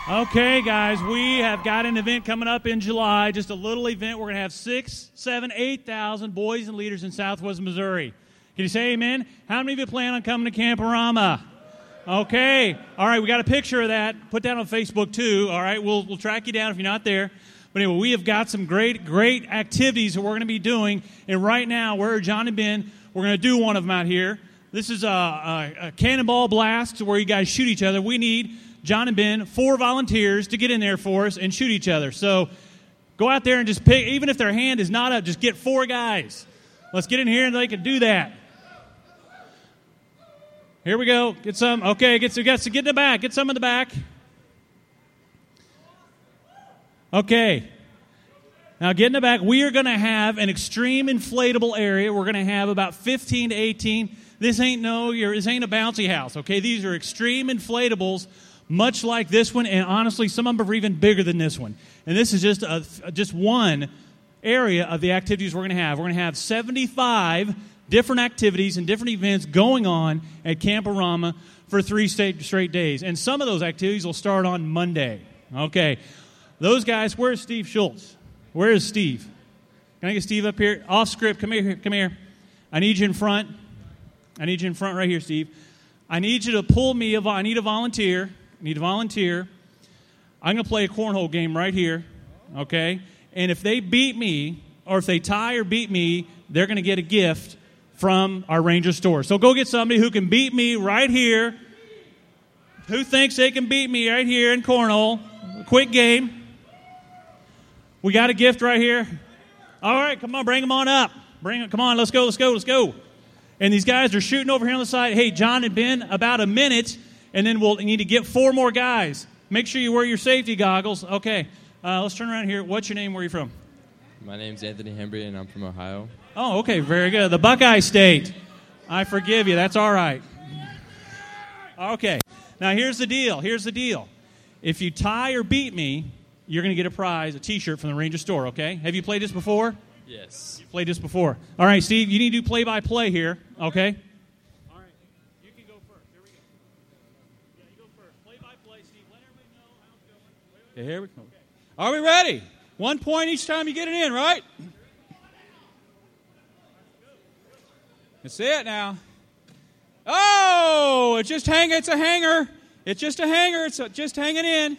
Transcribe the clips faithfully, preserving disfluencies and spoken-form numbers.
Okay, guys, we have got an event coming up in July, just a little event. We're going to have six, seven, eight thousand boys and leaders in Southwest Missouri. Can you say amen? How many of you plan on coming to Camp-A-Rama? Okay. All right, we got a picture of that. Put that on Facebook, too. All right, we'll we'll track you down if you're not there. But anyway, we have got some great, great activities that we're going to be doing. And right now, where John and Ben, we're going to do one of them out here. This is a, a, a cannonball blast where you guys shoot each other. We need, John and Ben, four volunteers to get in there for us and shoot each other. So go out there and just pick, even if their hand is not up, just get four guys. Let's get in here and they can do that. Here we go. Get some. Okay, get some, get some, get in the back. Get some in the back. Okay. Now get in the back. We are going to have an extreme inflatable area. We're going to have about fifteen to eighteen. This ain't no, this ain't a bouncy house, okay? These are extreme inflatables, much like this one, and honestly, some of them are even bigger than this one. And this is just a, just one area of the activities we're going to have. We're going to have seventy-five different activities and different events going on at Camp-A-Rama for three straight, straight days. And some of those activities will start on Monday. Okay. Those guys, where's Steve Schultz? Where is Steve? Can I get Steve up here? Off script, come here, come here. I need you in front. I need you in front right here, Steve. I need you to pull me, a, I need a volunteer. I need a volunteer. I'm going to play a cornhole game right here, okay? And if they beat me, or if they tie or beat me, they're going to get a gift from our Ranger store. So go get somebody who can beat me right here. Who thinks they can beat me right here in cornhole? A quick game. We got a gift right here. All right, come on, bring them on up. Bring them, come on, let's go, let's go, let's go. And these guys are shooting over here on the side. Hey, John and Ben, about a minute, and then we'll need to get four more guys. Make sure you wear your safety goggles. Okay, uh, let's turn around here. What's your name? Where are you from? My name's Anthony Hembry, and I'm from Ohio. Oh, okay, very good. The Buckeye State. I forgive you. That's all right. Okay, now here's the deal. Here's the deal. If you tie or beat me, you're going to get a prize, a T-shirt from the Ranger store, okay? Have you played this before? Yes. You've played this before. All right, Steve, you need to do play-by-play here, okay? All right. You can go first. Here we go. Yeah, you go first. Play-by-play, Steve. Let everybody know how it's going. Wait, wait, Okay, here we go. Okay. Are we ready? One point each time you get it in, right? That's it now. Oh, it's just hang. It's a hanger. It's just a hanger. It's just hanging in.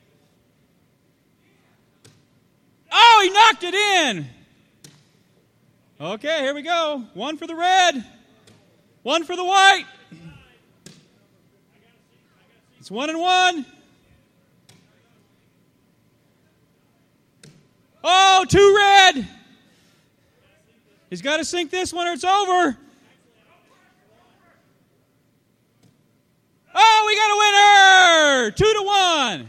Oh, he knocked it in. Okay, here we go. One for the red. One for the white. It's one and one. Oh, two red. He's got to sink this one or it's over. Oh, we got a winner. Two to one.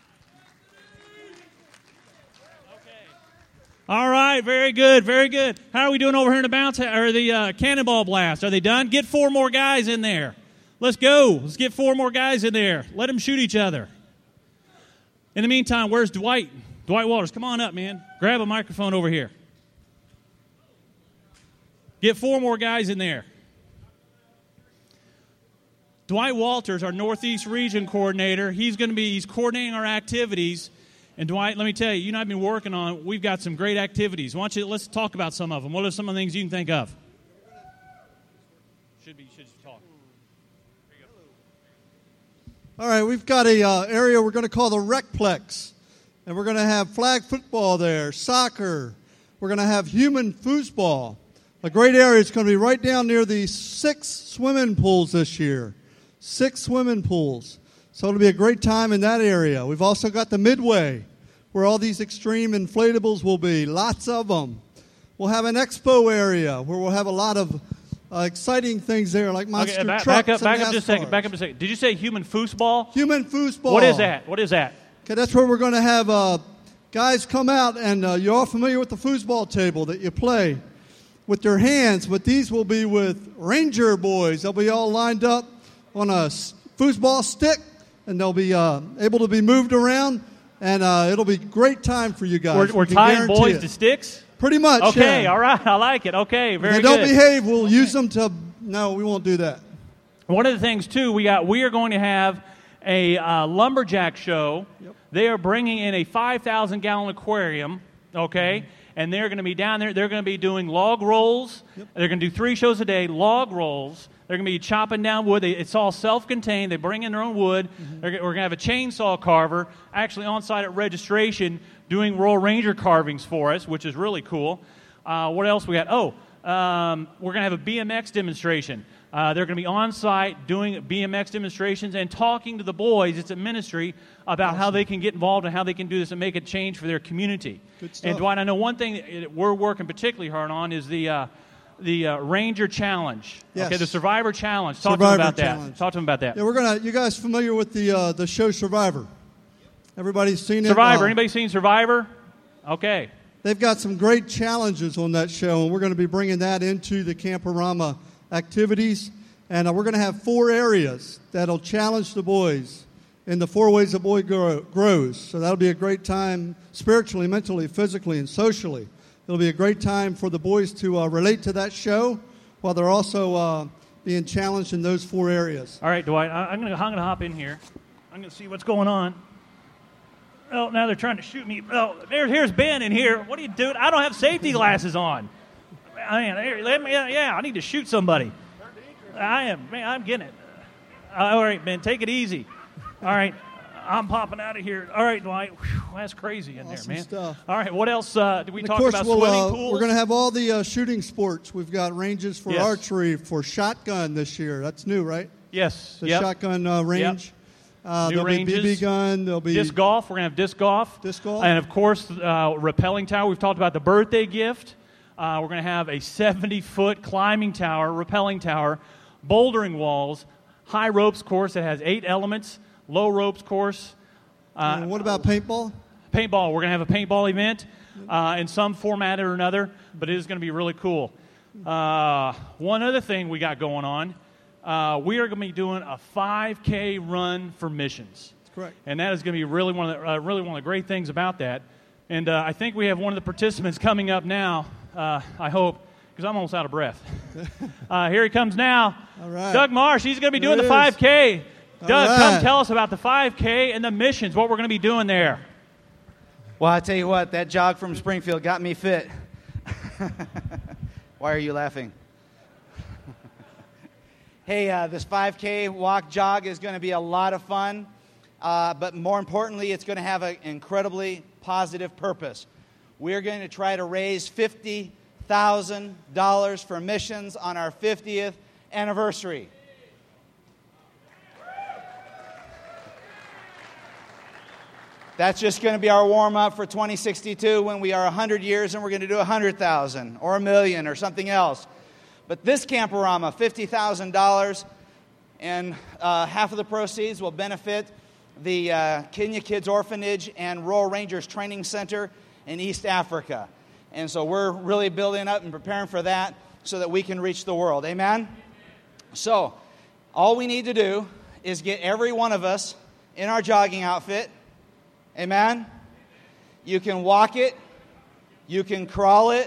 All right, very good, very good. How are we doing over here in the bounce or the uh, cannonball blast? Are they done? Get four more guys in there. Let's go. Let's get four more guys in there. Let them shoot each other. In the meantime, where's Dwight? Dwight Walters, come on up, man. Grab a microphone over here. Get four more guys in there. Dwight Walters, our Northeast Region Coordinator, he's going to be, he's coordinating our activities. And Dwight, let me tell you, you and I have been working on, we've got some great activities. Why don't you, let's talk about some of them. What are some of the things you can think of? Should be, should talk. All right, we've got a uh, area we're going to call the Recplex. And we're going to have flag football there, soccer. We're going to have human foosball. A great area. It's going to be right down near the six swimming pools this year. Six swimming pools. So it'll be a great time in that area. We've also got the Midway, where all these extreme inflatables will be, lots of them. We'll have an expo area where we'll have a lot of uh, exciting things there, like monster okay, back, trucks back up, and back NASCARs. up just a second. Back up just a second. Did you say human foosball? Human foosball. What is that? What is that? Okay, that's where we're going to have uh, guys come out, and uh, you're all familiar with the foosball table that you play with their hands, but these will be with Ranger boys. They'll be all lined up on a foosball stick, and they'll be uh, able to be moved around, and uh, it'll be a great time for you guys. We're, we're tying boys it. to sticks? Pretty much, Okay, yeah. all right. I like it. Okay, very if they good. don't behave, we'll use them to... No, we won't do that. One of the things, too, we got we are going to have a uh, lumberjack show. Yep. They are bringing in a five thousand gallon aquarium, okay? Mm-hmm. And they're going to be down there. They're going to be doing log rolls. Yep. They're going to do three shows a day, log rolls. They're going to be chopping down wood. They, it's all self-contained. They bring in their own wood. Mm-hmm. They're, we're going to have a chainsaw carver actually on site at registration doing Royal Ranger carvings for us, which is really cool. Uh, what else we got? Oh, um, we're going to have a B M X demonstration. Uh, they're going to be on site doing B M X demonstrations and talking to the boys. It's a ministry about awesome. How they can get involved and how they can do this and make a change for their community. Good stuff. And Dwight, I know one thing that we're working particularly hard on is the uh, the uh, Ranger Challenge. Yes. Okay, the Survivor Challenge. Talk Survivor to them about Challenge. that. Talk to them about that. Yeah, we're gonna. You guys familiar with the uh, the show Survivor? Everybody's seen it. Survivor. Uh, Anybody seen Survivor? Okay. They've got some great challenges on that show, and we're going to be bringing that into the Camporama activities. And uh, we're going to have four areas that'll challenge the boys in the four ways a boy grow, grows. So that'll be a great time spiritually, mentally, physically, and socially. It'll be a great time for the boys to uh, relate to that show while they're also uh, being challenged in those four areas. All right, Dwight, I, I'm going to I'm gonna hop in here. I'm going to see what's going on. Oh, now they're trying to shoot me. Oh, there, here's Ben in here. What are you doing? I don't have safety glasses on. Man, here, let me, yeah, I need to shoot somebody. I am, man, I'm getting it. All right, Ben, take it easy. All right, I'm popping out of here. All right, Dwight, whew, that's crazy in awesome there, man. Stuff. All right, what else uh, did we and talk of course about? we'll, Swimming uh, pools? We're going to have all the uh, shooting sports. We've got ranges for yes. archery, for shotgun this year. That's new, right? Yes. The yep. shotgun uh, range. Yep. Uh, New there'll ranges. be B B gun. There'll be disc golf. We're going to have disc golf. Disc golf. And, of course, uh, rappelling tower. We've talked about the birthday gift. Uh, we're going to have a seventy-foot climbing tower, rappelling tower, bouldering walls, high ropes course that has eight elements, low ropes course. Uh, and what about paintball? Paintball. We're going to have a paintball event uh, in some format or another, but it is going to be really cool. Uh, one other thing we got going on, uh, we are going to be doing a five K run for missions. That's correct. And that is going to be really one of the, uh, really one of the great things about that. And uh, I think we have one of the participants coming up now, uh, I hope, because I'm almost out of breath. uh, here he comes now. All right. Doug Marsh. He's going to be doing There the five K. All Doug, right. come tell us about the five K and the missions, what we're going to be doing there. Well, I tell you what, that jog from Springfield got me fit. Why are you laughing? Hey, uh, this five K walk jog is going to be a lot of fun, uh, but more importantly, it's going to have an incredibly positive purpose. We're going to try to raise fifty thousand dollars for missions on our fiftieth anniversary. That's just going to be our warm-up for twenty sixty-two when we are one hundred years and we're going to do one hundred thousand or a million or something else. But this Camporama, fifty thousand dollars, and uh, half of the proceeds will benefit the uh, Kenya Kids Orphanage and Royal Rangers Training Center in East Africa. And so we're really building up and preparing for that so that we can reach the world. Amen? So all we need to do is get every one of us in our jogging outfit. Amen? You can walk it. You can crawl it.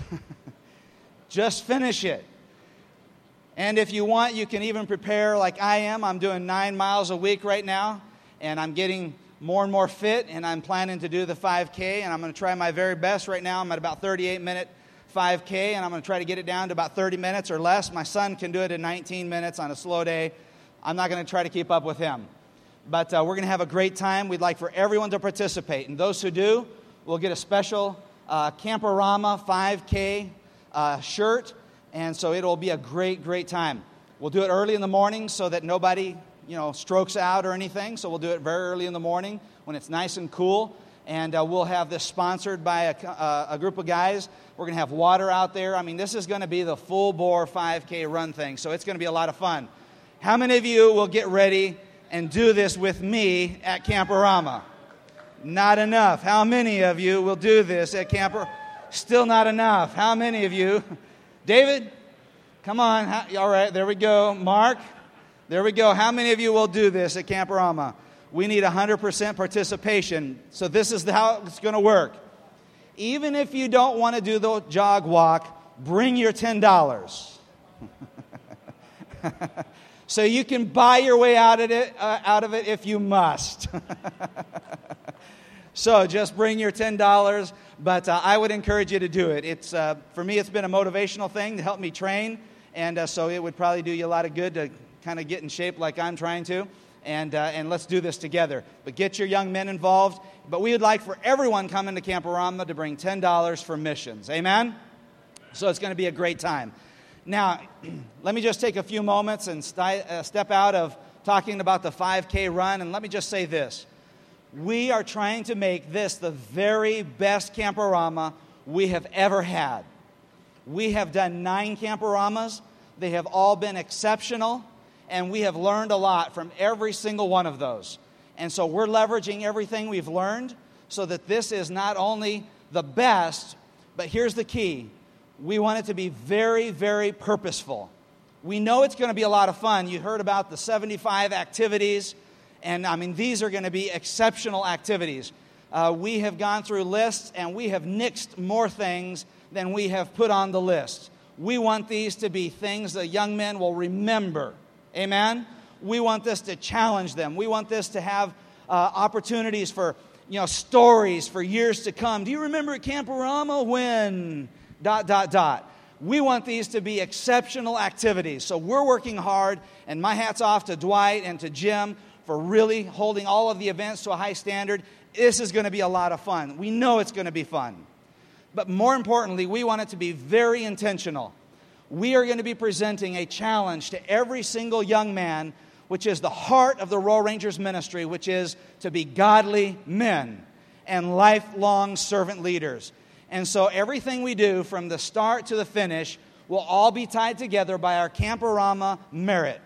Just finish it. And if you want, you can even prepare like I am. I'm doing nine miles a week right now, and I'm getting more and more fit, and I'm planning to do the five K, and I'm going to try my very best. Right now I'm at about thirty-eight minute five K, and I'm going to try to get it down to about thirty minutes or less. My son can do it in nineteen minutes on a slow day. I'm not going to try to keep up with him. But uh, we're going to have a great time. We'd like for everyone to participate. And those who do will get a special uh, Camporama five K uh, shirt. And so it'll be a great, great time. We'll do it early in the morning so that nobody, you know, strokes out or anything. So we'll do it very early in the morning when it's nice and cool. And uh, we'll have this sponsored by a, uh, a group of guys. We're going to have water out there. I mean, this is going to be the full-bore five K run thing. So it's going to be a lot of fun. How many of you will get ready and do this with me at Camporama? Not enough. How many of you will do this at Camporama? Still not enough. How many of you? David, come on. How, all right, there we go. Mark, there we go. How many of you will do this at Camporama? We need one hundred percent participation. So this is how it's going to work. Even if you don't want to do the jog walk, bring your ten dollars. So you can buy your way out of it, uh, out of it if you must. So just bring your ten dollars, but uh, I would encourage you to do it. It's uh, for me, it's been a motivational thing to help me train, and uh, so it would probably do you a lot of good to kind of get in shape like I'm trying to, and uh, and let's do this together. But get your young men involved. But we would like for everyone coming to Camporama to bring ten dollars for missions. Amen? So it's going to be a great time. Now, let me just take a few moments and st- uh, step out of talking about the five K run, and let me just say this. We are trying to make this the very best Camporama we have ever had. We have done nine Camporamas. They have all been exceptional, and we have learned a lot from every single one of those. And so we're leveraging everything we've learned so that this is not only the best, but here's the key. We want it to be very, very purposeful. We know it's going to be a lot of fun. You heard about the seventy-five activities. And, I mean, these are going to be exceptional activities. Uh, we have gone through lists, and we have nixed more things than we have put on the list. We want these to be things the young men will remember. Amen? We want this to challenge them. We want this to have uh, opportunities for, you know, stories for years to come. Do you remember at Camporama when... dot, dot, dot. We want these to be exceptional activities. So we're working hard, and my hat's off to Dwight and to Jim for really holding all of the events to a high standard. This is going to be a lot of fun. We know it's going to be fun. But more importantly, we want it to be very intentional. We are going to be presenting a challenge to every single young man, which is the heart of the Royal Rangers ministry, which is to be godly men and lifelong servant leaders. And so everything we do from the start to the finish will all be tied together by our Camporama merit.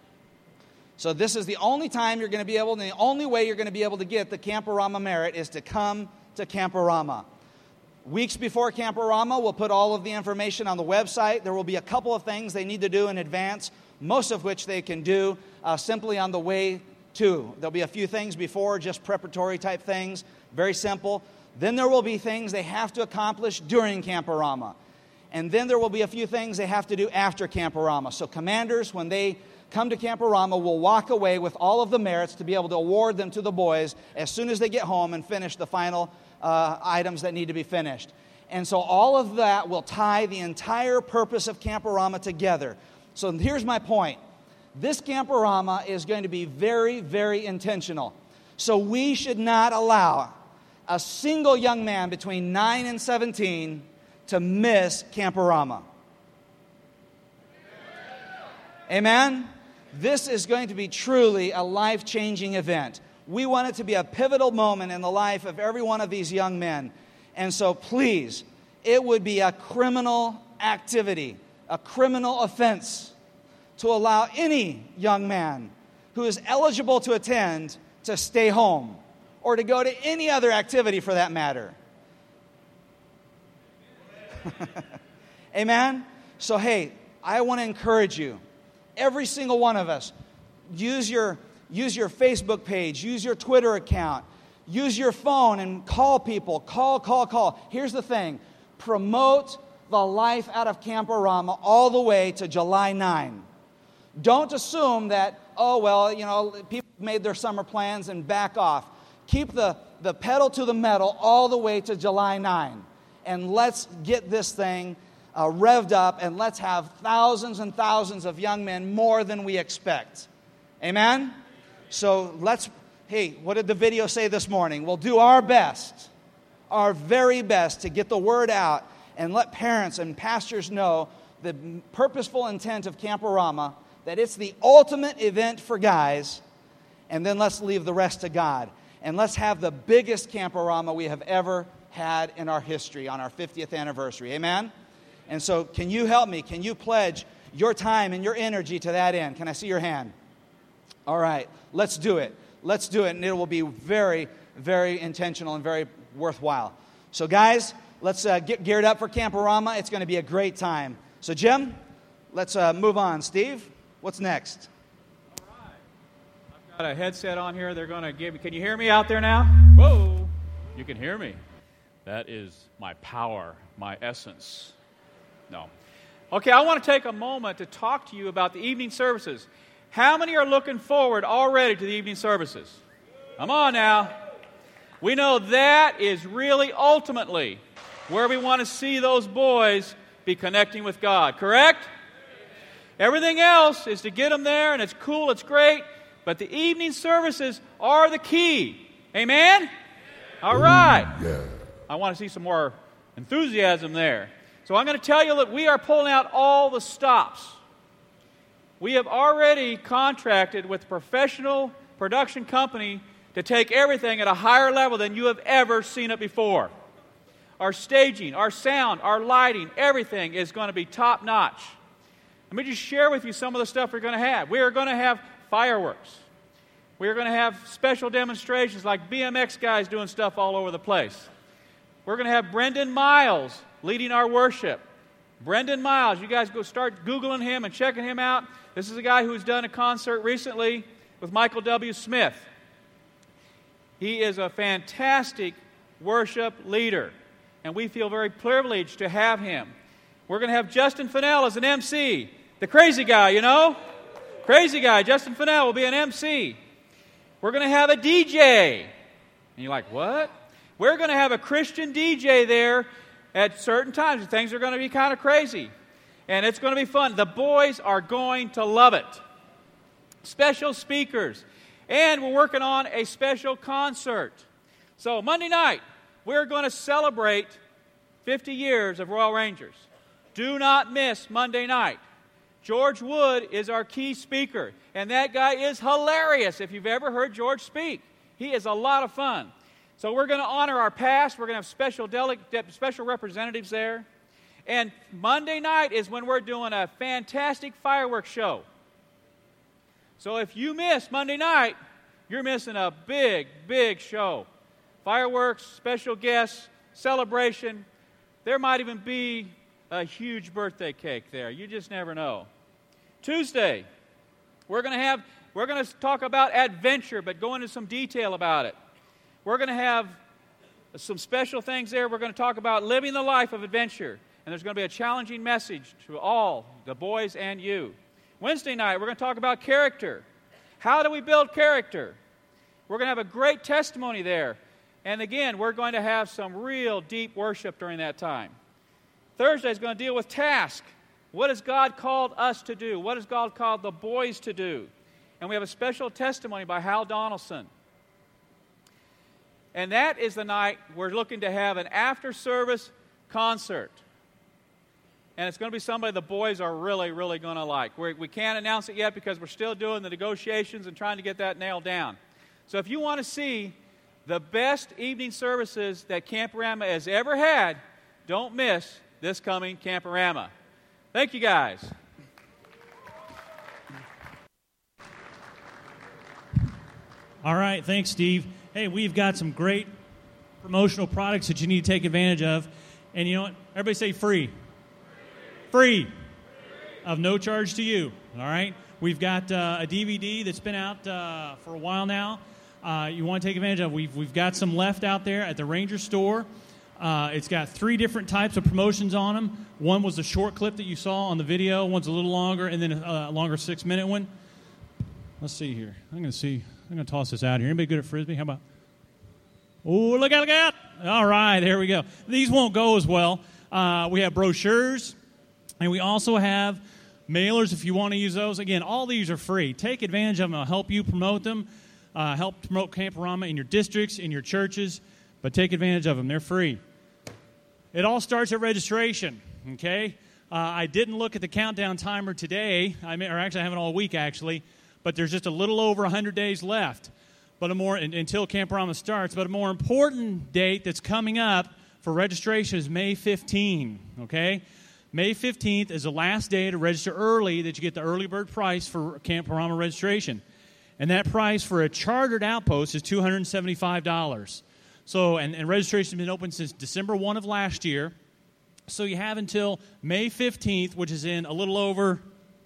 So this is the only time you're going to be able, and the only way you're going to be able to get the Camporama merit is to come to Camporama. Weeks before Camporama, we'll put all of the information on the website. There will be a couple of things they need to do in advance, most of which they can do uh, simply on the way to. There'll be a few things before, just preparatory type things, very simple. Then there will be things they have to accomplish during Camporama. And then there will be a few things they have to do after Camporama. So commanders, when they come to Camporama, will walk away with all of the merits to be able to award them to the boys as soon as they get home and finish the final uh, items that need to be finished. And so all of that will tie the entire purpose of Camporama together. So here's my point. This Camporama is going to be very, very intentional. So we should not allow a single young man between nine and seventeen to miss Camporama. Amen? This is going to be truly a life-changing event. We want it to be a pivotal moment in the life of every one of these young men. And so please, it would be a criminal activity, a criminal offense to allow any young man who is eligible to attend to stay home or to go to any other activity for that matter. Amen? So, hey, I want to encourage you. Every single one of us, use your, use your Facebook page, use your Twitter account, use your phone and call people. Call, call, call. Here's the thing. Promote the life out of Camporama all the way to July ninth. Don't assume that, oh, well, you know, people made their summer plans and back off. Keep the, the pedal to the metal all the way to July ninth. And let's get this thing uh, revved up, and let's have thousands and thousands of young men, more than we expect. Amen? So let's, hey, what did the video say this morning? We'll do our best, our very best to get the word out and let parents and pastors know the purposeful intent of Camporama, that it's the ultimate event for guys, and then let's leave the rest to God. And let's have the biggest Camporama we have ever had in our history on our fiftieth anniversary. Amen? And so can you help me? Can you pledge your time and your energy to that end? Can I see your hand? All right. Let's do it. Let's do it. And it will be very, very intentional and very worthwhile. So guys, let's uh, get geared up for Camporama. It's going to be a great time. So Jim, let's uh, move on. Steve, what's next? All right. I've got a headset on here. They're going to give me. Can you hear me out there now? Whoa. You can hear me. That is my power, my essence. No. Okay, I want to take a moment to talk to you about the evening services. How many are looking forward already to the evening services? Come on now. We know that is really ultimately where we want to see those boys be connecting with God, correct? Everything else is to get them there, and it's cool, it's great, but the evening services are the key. Amen? All right. I want to see some more enthusiasm there. So I'm going to tell you that we are pulling out all the stops. We have already contracted with a professional production company to take everything at a higher level than you have ever seen it before. Our staging, our sound, our lighting, everything is going to be top-notch. Let me just share with you some of the stuff we're going to have. We are going to have fireworks. We are going to have special demonstrations like B M X guys doing stuff all over the place. We're going to have Brendan Miles leading our worship. Brendan Miles, you guys go start Googling him and checking him out. This is a guy who's done a concert recently with Michael W. Smith. He is a fantastic worship leader, and we feel very privileged to have him. We're going to have Justin Fennell as an M C. The crazy guy, you know? Crazy guy, Justin Fennell will be an M C. We're going to have a D J. And you're like, what? We're going to have a Christian D J there at certain times. Things are going to be kind of crazy. And it's going to be fun. The boys are going to love it. Special speakers. And we're working on a special concert. So Monday night, we're going to celebrate fifty years of Royal Rangers. Do not miss Monday night. George Wood is our key speaker, and that guy is hilarious if you've ever heard George speak. He is a lot of fun. So we're going to honor our past. We're going to have special dele- special representatives there. And Monday night is when we're doing a fantastic fireworks show. So if you miss Monday night, you're missing a big, big show. Fireworks, special guests, celebration. There might even be a huge birthday cake there. You just never know. Tuesday, we're going to have we're going to talk about adventure, but go into some detail about it. We're going to have some special things there. We're going to talk about living the life of adventure, and there's going to be a challenging message to all, the boys and you. Wednesday night, we're going to talk about character. How do we build character? We're going to have a great testimony there. And again, we're going to have some real deep worship during that time. Thursday is going to deal with task. What has God called us to do? What has God called the boys to do? And we have a special testimony by Hal Donaldson. And that is the night we're looking to have an after-service concert. And it's going to be somebody the boys are really, really going to like. We're, we can't announce it yet because we're still doing the negotiations and trying to get that nailed down. So if you want to see the best evening services that Camporama has ever had, don't miss this coming Camporama. Thank you, guys. All right, thanks, Steve. Hey, we've got some great promotional products that you need to take advantage of. And you know what? Everybody say free. Free. Of no charge to you. All right? We've got uh, a D V D that's been out uh, for a while now. Uh, you want to take advantage of. We've, we've got some left out there at the Ranger store. Uh, it's got three different types of promotions on them. One was the short clip that you saw on the video. One's a little longer, and then a, a longer six-minute one. Let's see here. I'm going to see. I'm going to toss this out here. Anybody good at Frisbee? How about? Oh, look out, look out. All right, there we go. These won't go as well. Uh, we have brochures, and we also have mailers if you want to use those. Again, all these are free. Take advantage of them. I'll help you promote them. Uh, help promote Camporama in your districts, in your churches, but take advantage of them. They're free. It all starts at registration, okay? Uh, I didn't look at the countdown timer today, I mean, or actually I haven't all week, actually, but there's just a little over one hundred days left but a more until Camporama starts. But a more important date that's coming up for registration is May fifteenth, okay? May fifteenth is the last day to register early that you get the early bird price for Camporama registration. And that price for a chartered outpost is two hundred seventy-five dollars. So, and, and registration has been open since December first of last year. So you have until May fifteenth, which is in a little over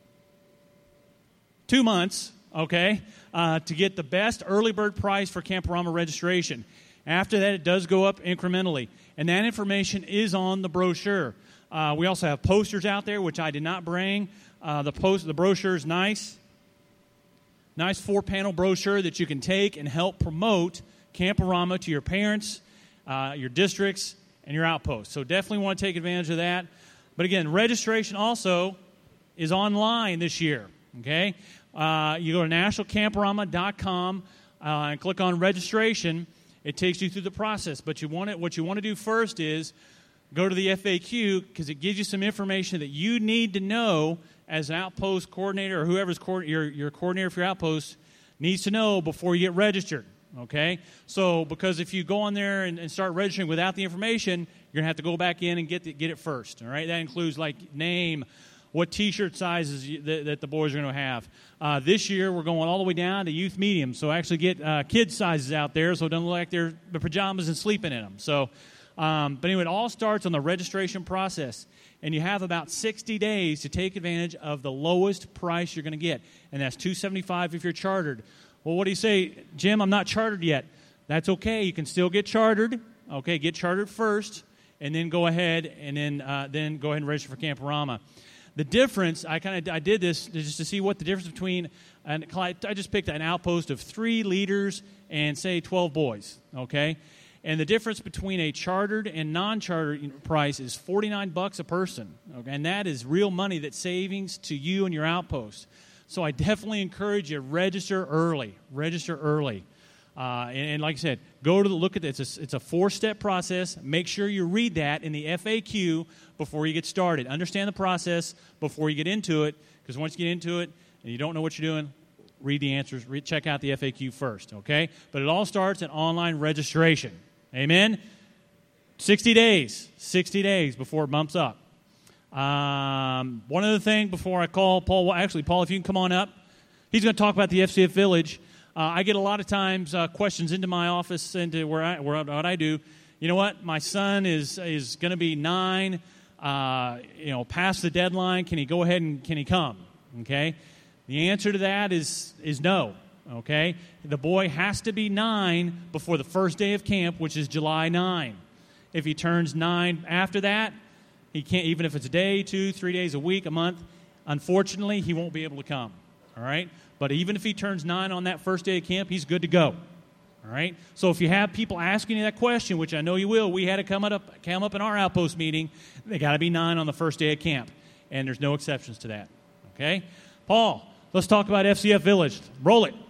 two months, okay, uh, to get the best early bird price for Camporama registration. After that, it does go up incrementally. And that information is on the brochure. Uh, we also have posters out there, which I did not bring. Uh, the post, the brochure is nice. nice four-panel brochure that you can take and help promote Camporama to your parents, uh, your districts, and your outposts. So definitely want to take advantage of that. But again, registration also is online this year, okay? Uh, you go to national camporama dot com uh, and click on registration. It takes you through the process. But you want it, what you want to do first is go to the F A Q, because it gives you some information that you need to know as an outpost coordinator, or whoever's co- your, your coordinator for your outpost needs to know before you get registered, okay? So because if you go on there and, and start registering without the information, you're going to have to go back in and get the, get it first, all right? That includes, like, name, what T-shirt sizes you, that, that the boys are going to have. Uh, this year, we're going all the way down to youth medium, so actually get uh, kid sizes out there so it doesn't look like they're the pajamas and sleeping in them. So, um, but anyway, it all starts on the registration process. And you have about sixty days to take advantage of the lowest price you're going to get. And that's two hundred seventy-five dollars if you're chartered. Well, what do you say, Jim, I'm not chartered yet. That's okay. You can still get chartered. Okay, get chartered first, and then go ahead and then uh, then go ahead and register for Camporama. The difference, I kind of I did this just to see what the difference between, an, I just picked an outpost of three leaders and, say, twelve boys, okay? And the difference between a chartered and non-chartered price is forty-nine bucks a person, okay? And that is real money, that's savings to you and your outpost. So I definitely encourage you, register early. Register early. Uh, and, and like I said, go to the look at this. It's a, it's a four-step process. Make sure you read that in the F A Q before you get started. Understand the process before you get into it, because once you get into it and you don't know what you're doing, read the answers. Read, check out the F A Q first, okay? But it all starts at online registration. Amen? sixty days. sixty days before it bumps up. Um, one other thing before I call Paul. Well, actually, Paul, if you can come on up. He's going to talk about the F C F Village. Uh, I get a lot of times uh, questions into my office, into where I, where, what I do. You know what? My son is is going to be nine, uh, you know, past the deadline. Can he go ahead and can he come? Okay? The answer to that is is no. Okay? The boy has to be nine before the first day of camp, which is July ninth. If he turns nine after that, he can't, even if it's a day, two, three days, a week, a month, unfortunately, he won't be able to come. All right? But even if he turns nine on that first day of camp, he's good to go. All right? So if you have people asking you that question, which I know you will, we had to come up, come up in our outpost meeting, they got to be nine on the first day of camp. And there's no exceptions to that. Okay? Paul, let's talk about F C F Village. Roll it.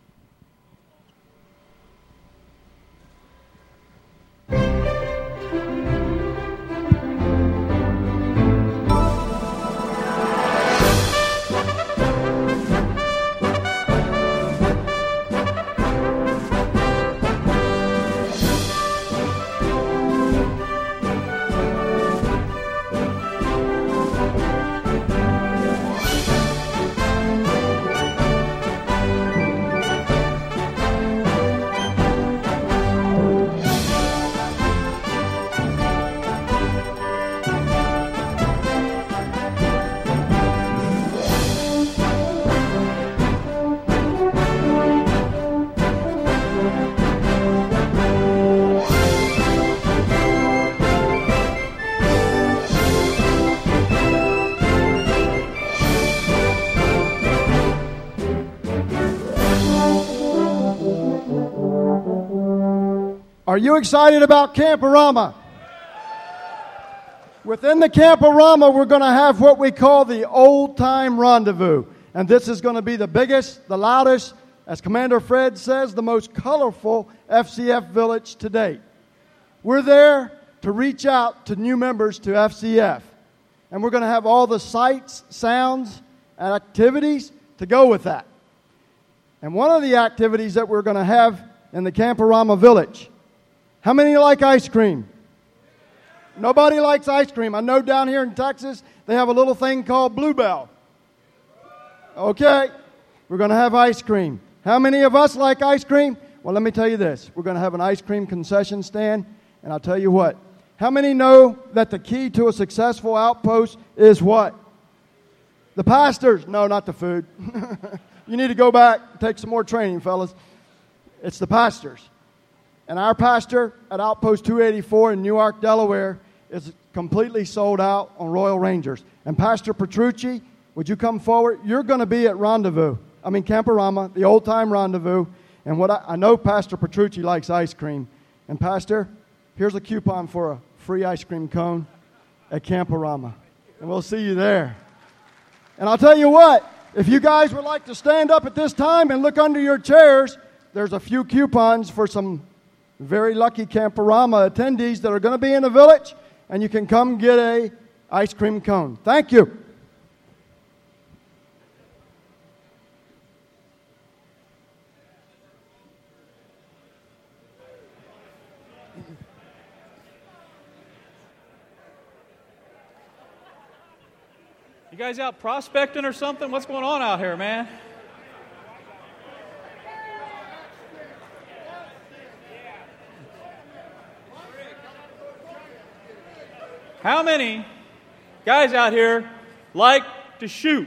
Are you excited about Camporama? Within the Camporama, we're going to have what we call the Old Time Rendezvous. And this is going to be the biggest, the loudest, as Commander Fred says, the most colorful F C F village to date. We're there to reach out to new members to F C F. And we're going to have all the sights, sounds, and activities to go with that. And one of the activities that we're going to have in the Camporama village. How many like ice cream? Nobody likes ice cream. I know down here in Texas, they have a little thing called Bluebell. Okay, we're going to have ice cream. How many of us like ice cream? Well, let me tell you this. We're going to have an ice cream concession stand, and I'll tell you what. How many know that the key to a successful outpost is what? The pastors. No, not the food. You need to go back and take some more training, fellas. It's the pastors. And our pastor at Outpost two eighty-four in Newark, Delaware, is completely sold out on Royal Rangers. And Pastor Petrucci, would you come forward? You're going to be at Rendezvous. I mean Camporama, the Old Time Rendezvous. And what I, I know Pastor Petrucci likes ice cream. And Pastor, here's a coupon for a free ice cream cone at Camporama. And we'll see you there. And I'll tell you what, if you guys would like to stand up at this time and look under your chairs, there's a few coupons for some very lucky Camporama attendees that are going to be in the village, and you can come get a ice cream cone. Thank you. You guys out prospecting or something? What's going on out here, man? How many guys out here like to shoot?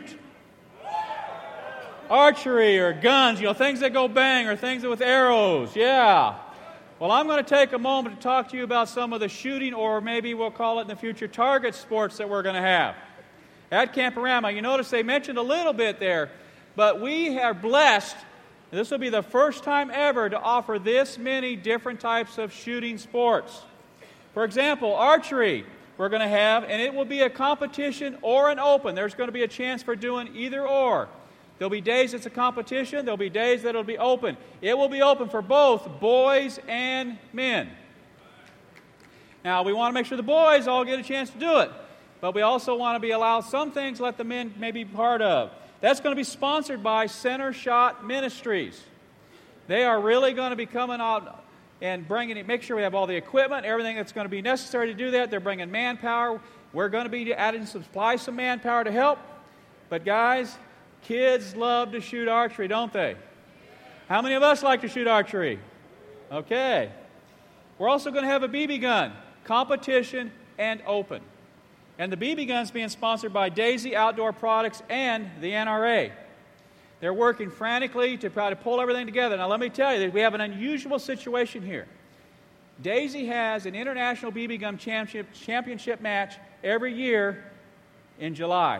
Archery or guns, you know, things that go bang or things with arrows. Yeah. Well, I'm going to take a moment to talk to you about some of the shooting, or maybe we'll call it in the future target sports that we're going to have at Camporama. You notice they mentioned a little bit there, but we are blessed. This will be the first time ever to offer this many different types of shooting sports. For example, archery we're going to have, and it will be a competition or an open. There's going to be a chance for doing either or. There'll be days it's a competition. There'll be days that it'll be open. It will be open for both boys and men. Now, we want to make sure the boys all get a chance to do it, but we also want to be allowed some things let the men maybe be part of. That's going to be sponsored by Center Shot Ministries. They are really going to be coming out and bringing it, make sure we have all the equipment, everything that's going to be necessary to do that. They're bringing manpower. We're going to be adding, supply some manpower to help. But guys, kids love to shoot archery, don't they? How many of us like to shoot archery? Okay. We're also going to have a B B gun, competition and open. And the B B gun's being sponsored by Daisy Outdoor Products and the N R A. They're working frantically to try to pull everything together. Now, let me tell you that we have an unusual situation here. Daisy has an international B B gun championship, championship match every year in July.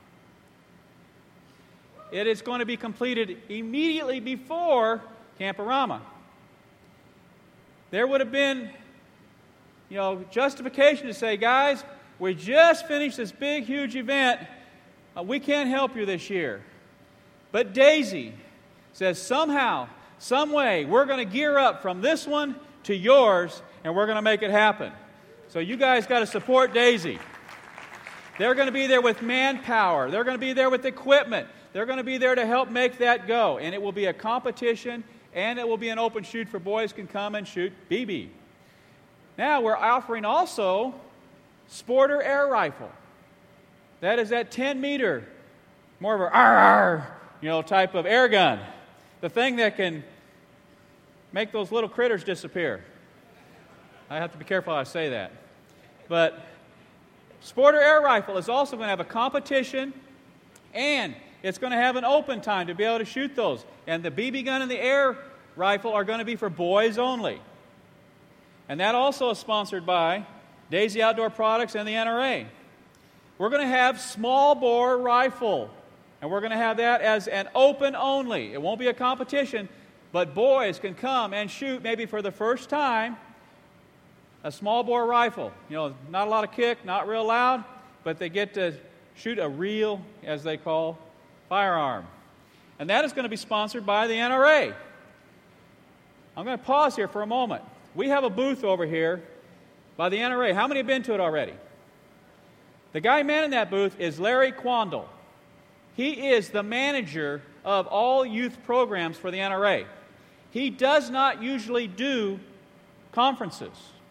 It is going to be completed immediately before Camporama. There would have been, you know, justification to say, guys, we just finished this big, huge event. Uh, we can't help you this year. But Daisy says somehow, some way, we're going to gear up from this one to yours, and we're going to make it happen. So you guys got to support Daisy. They're going to be there with manpower. They're going to be there with equipment. They're going to be there to help make that go. And it will be a competition, and it will be an open shoot for boys can come and shoot B B. Now we're offering also Sporter Air Rifle. That is that ten meter, more of a R R, you know, type of air gun. The thing that can make those little critters disappear. I have to be careful how I say that. But Sporter Air Rifle is also going to have a competition, and it's going to have an open time to be able to shoot those. And the B B gun and the air rifle are going to be for boys only. And that also is sponsored by Daisy Outdoor Products and the N R A. We're going to have small bore rifle, and we're going to have that as an open only. It won't be a competition, but boys can come and shoot maybe for the first time a small bore rifle. You know, not a lot of kick, not real loud, but they get to shoot a real, as they call, firearm. And that is going to be sponsored by the N R A. I'm going to pause here for a moment. We have a booth over here by the N R A. How many have been to it already? The guy manning that booth is Larry Quandle. He is the manager of all youth programs for the N R A. He does not usually do conferences.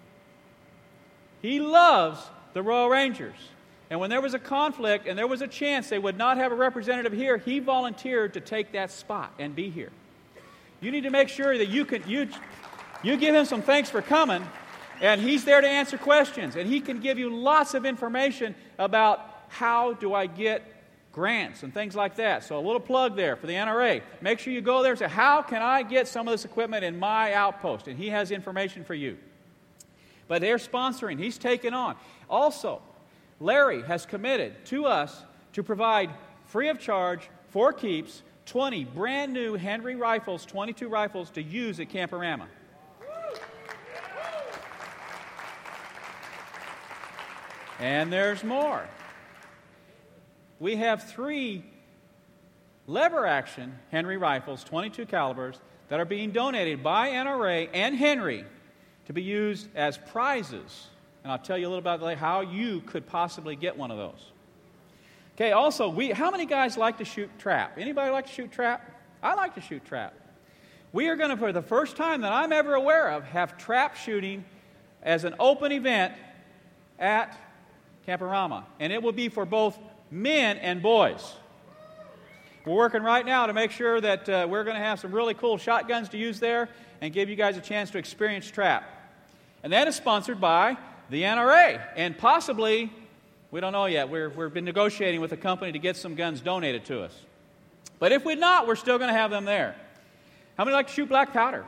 He loves the Royal Rangers. And when there was a conflict and there was a chance they would not have a representative here, he volunteered to take that spot and be here. You need to make sure that you can you, you give him some thanks for coming, and he's there to answer questions, and he can give you lots of information about how do I get grants and things like that. So a little plug there for the N R A. Make sure you go there and say, how can I get some of this equipment in my outpost? And he has information for you. But they're sponsoring. He's taken on. Also, Larry has committed to us to provide free of charge for keeps twenty brand new Henry rifles, twenty-two rifles to use at Camporama. And there's more. We have three lever action Henry rifles, twenty-two calibers, that are being donated by N R A and Henry to be used as prizes. And I'll tell you a little about how you could possibly get one of those. Okay, also, we how many guys like to shoot trap? Anybody like to shoot trap? I like to shoot trap. We are going to, for the first time that I'm ever aware of, have trap shooting as an open event at Camporama. And it will be for both men and boys. We're working right now to make sure that uh, we're going to have some really cool shotguns to use there and give you guys a chance to experience trap. And that is sponsored by the N R A. And possibly, we don't know yet, we're, we've been negotiating with a company to get some guns donated to us. But if we're not, we're still going to have them there. How many like to shoot black powder?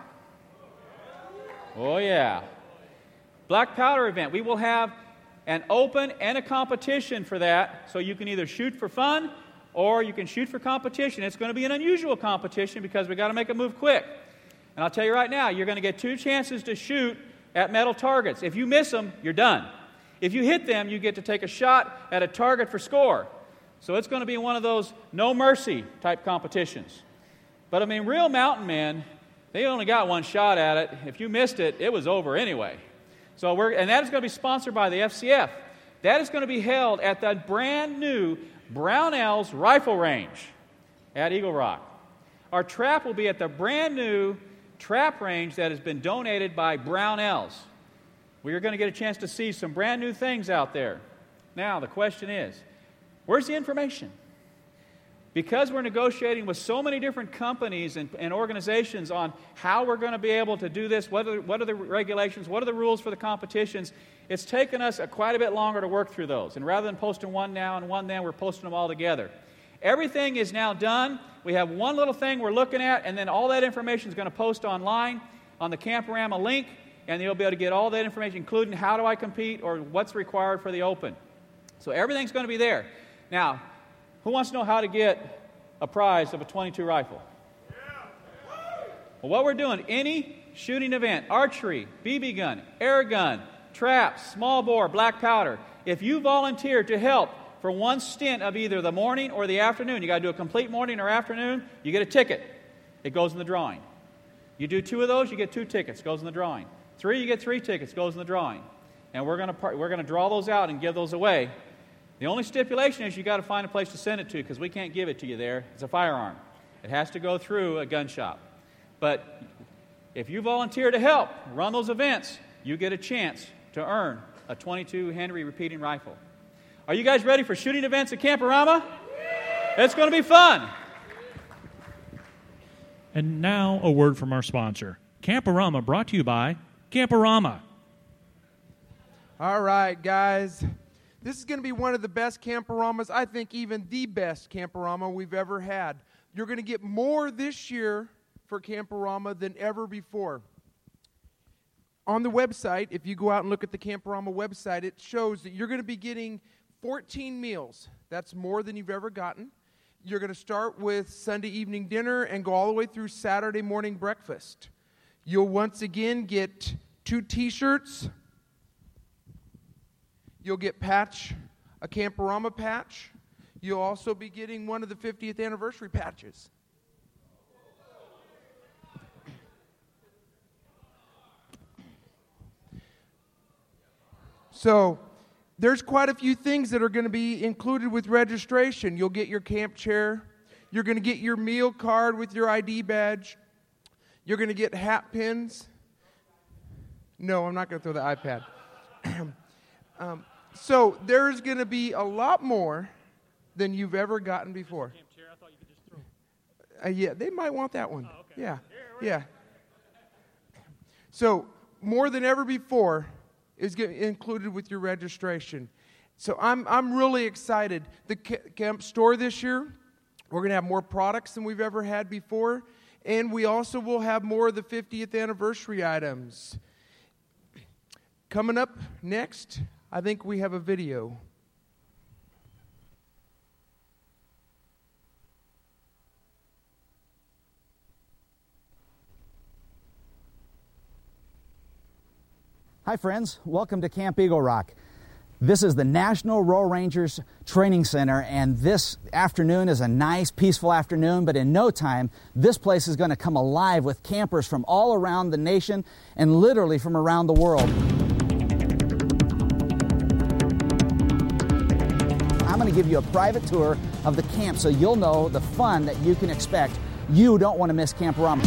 Oh, yeah. Black powder event. We will have an open and a competition for that, so you can either shoot for fun or you can shoot for competition. It's going to be an unusual competition because we've got to make it move quick. And I'll tell you right now, you're going to get two chances to shoot at metal targets. If you miss them, you're done. If you hit them, you get to take a shot at a target for score. So it's going to be one of those no mercy type competitions. But I mean, real mountain men, they only got one shot at it. If you missed it, it was over anyway. So we're, and that is going to be sponsored by the F C F. That is going to be held at the brand new Brownells Rifle Range at Eagle Rock. Our trap will be at the brand new trap range that has been donated by Brownells. We are going to get a chance to see some brand new things out there. Now, the question is, where's the information? Because we're negotiating with so many different companies and, and organizations on how we're going to be able to do this, what are, what are the regulations, what are the rules for the competitions, it's taken us a, quite a bit longer to work through those. And rather than posting one now and one then, we're posting them all together. Everything is now done. We have one little thing we're looking at, and then all that information is going to post online on the Camporama link, and you'll be able to get all that information, including how do I compete or what's required for the Open. So everything's going to be there. Now, who wants to know how to get a prize of a twenty-two rifle? Well, what we're doing, any shooting event, archery, B B gun, air gun, traps, small bore, black powder, if you volunteer to help for one stint of either the morning or the afternoon, you got to do a complete morning or afternoon, you get a ticket. It goes in the drawing. You do two of those, you get two tickets, goes in the drawing. Three, you get three tickets, goes in the drawing. And we're going to par- we're going to draw those out and give those away. The only stipulation is you got to find a place to send it to because we can't give it to you there. It's a firearm. It has to go through a gun shop. But if you volunteer to help run those events, you get a chance to earn a twenty-two Henry repeating rifle. Are you guys ready for shooting events at Camporama? It's going to be fun. And now a word from our sponsor. Camporama brought to you by Camporama. All right, guys. This is going to be one of the best Camporamas, I think even the best Camporama we've ever had. You're going to get more this year for Camporama than ever before. On the website, if you go out and look at the Camporama website, it shows that you're going to be getting fourteen meals. That's more than you've ever gotten. You're going to start with Sunday evening dinner and go all the way through Saturday morning breakfast. You'll once again get two T-shirts. You'll get patch, a Camporama patch. You'll also be getting one of the fiftieth anniversary patches. So there's quite a few things that are going to be included with registration. You'll get your camp chair. You're going to get your meal card with your I D badge. You're going to get hat pins. No, I'm not going to throw the iPad. um, so there's going to be a lot more than you've ever gotten before. Camp chair, I thought you could just throw. Uh, yeah, they might want that one. Oh, okay. Yeah, yeah. So more than ever before is get included with your registration. So I'm I'm really excited. The camp store this year, we're going to have more products than we've ever had before, and we also will have more of the fiftieth anniversary items. Coming up next, I think we have a video. Hi friends, welcome to Camp Eagle Rock. This is the National Royal Rangers Training Center, and this afternoon is a nice, peaceful afternoon, but in no time, this place is going to come alive with campers from all around the nation and literally from around the world. I'm going to give you a private tour of the camp so you'll know the fun that you can expect. You don't want to miss Camporama.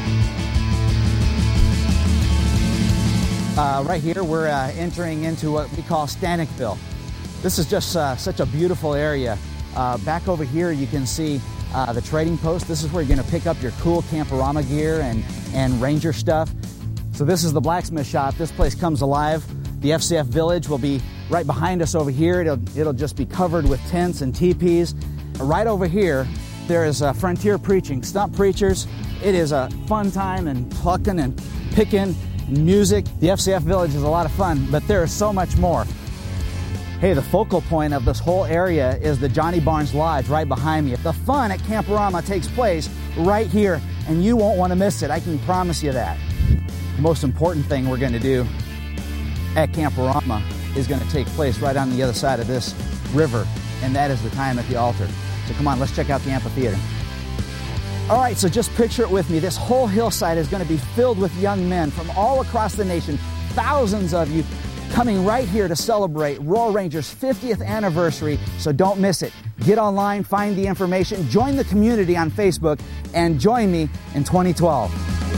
Uh, right here, we're uh, entering into what we call Stanicville. This is just uh, such a beautiful area. Uh, back over here, you can see uh, the trading post. This is where you're going to pick up your cool Camporama gear and, and Ranger stuff. So this is the blacksmith shop. This place comes alive. The F C F Village will be right behind us over here. It'll, it'll just be covered with tents and teepees. Right over here, there is uh, Frontier Preaching, stump preachers. It is a fun time and plucking and picking. Music. The F C F Village is a lot of fun, but there is so much more. Hey, the focal point of this whole area is the Johnny Barnes Lodge right behind me. The fun at Camporama takes place right here, and you won't want to miss it. I can promise you that. The most important thing we're going to do at Camporama is going to take place right on the other side of this river, and that is the time at the altar. So come on, let's check out the amphitheater. All right, so just picture it with me. This whole hillside is going to be filled with young men from all across the nation, thousands of you coming right here to celebrate Royal Rangers' fiftieth anniversary, so don't miss it. Get online, find the information, join the community on Facebook, and join me in twenty twelve.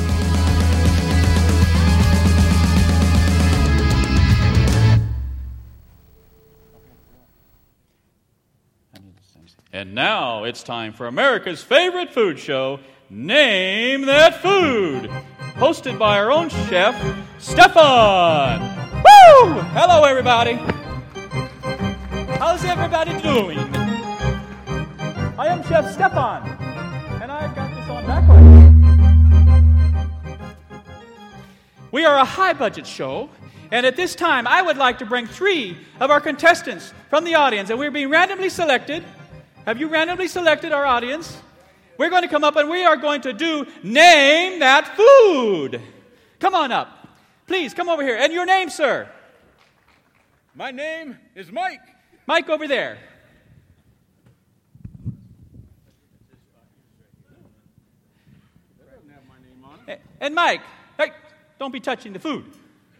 And now it's time for America's favorite food show, Name That Food, hosted by our own chef, Stefan. Woo! Hello, everybody. How's everybody doing? I am Chef Stefan, and I've got this on backwards. We are a high-budget show, and at this time, I would like to bring three of our contestants from the audience, and we're being randomly selected. Have you randomly selected our audience? We're going to come up and we are going to do Name That Food. Come on up. Please, come over here. And your name, sir? My name is Mike. Mike, over there. That doesn't have my name on it. And Mike, hey, don't be touching the food.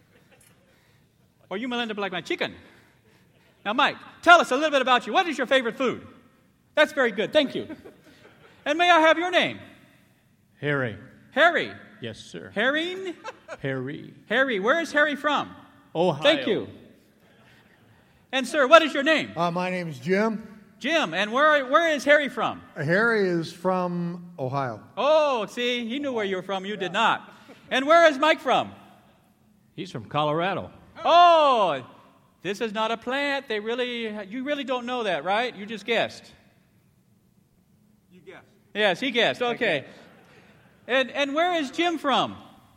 Or you will end up like my chicken. Now, Mike, tell us a little bit about you. What is your favorite food? That's very good. Thank you. And may I have your name? Harry. Harry. Yes, sir. Herring? Harry. Harry. Where is Harry from? Ohio. Thank you. And, sir, what is your name? Uh, my name is Jim. Jim. And where where is Harry from? Harry is from Ohio. Oh, see, he knew where you were from. You did not. And where is Mike from? He's from Colorado. Oh, this is not a plant. They really, you really don't know that, right? You just guessed. You guessed. Yes, he guessed. Okay. And and where is Jim from?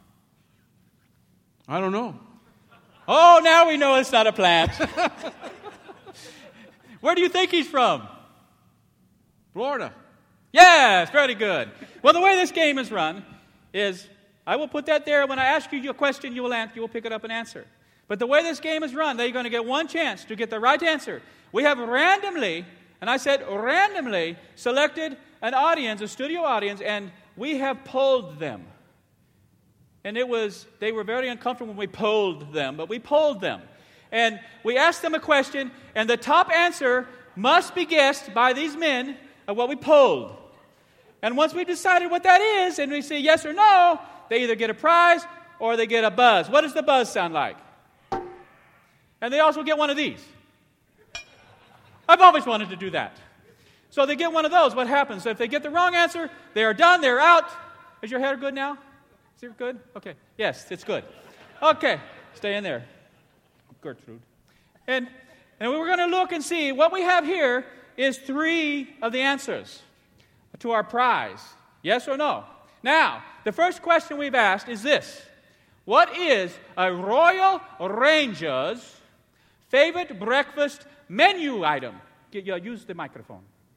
I don't know. Oh, now we know it's not a plant. Where do you think he's from? Florida. Yes, very good. Well, the way this game is run is I will put that there. When I ask you your question, you will answer, you will pick it up and answer. But the way this game is run, they're going to get one chance to get the right answer. We have randomly, and I said randomly, selected an audience, a studio audience, and we have polled them. And it was, they were very uncomfortable when we polled them, but we polled them. And we asked them a question, and the top answer must be guessed by these men of what we polled. And once we've decided what that is, and we say yes or no, they either get a prize or they get a buzz. What does the buzz sound like? And they also get one of these. I've always wanted to do that. So they get one of those. What happens? So if they get the wrong answer, they are done. They're out. Is your hair good now? Is it good? Okay. Yes, it's good. Okay. Stay in there, Gertrude. And, and we're going to look and see. What we have here is three of the answers to our prize. Yes or no? Now, the first question we've asked is this. What is a Royal Ranger's favorite breakfast menu item? Use the microphone.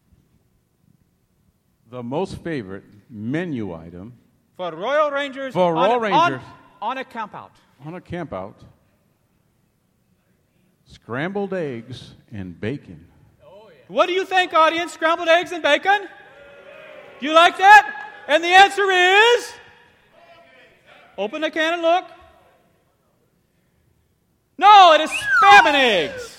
The most favorite menu item for Royal Rangers, for Royal on, Rangers on, on a camp out. On a camp out. Scrambled eggs and bacon. What do you think, audience? Scrambled eggs and bacon? Do you like that? And the answer is? Open the can and look. No, it is spam and eggs.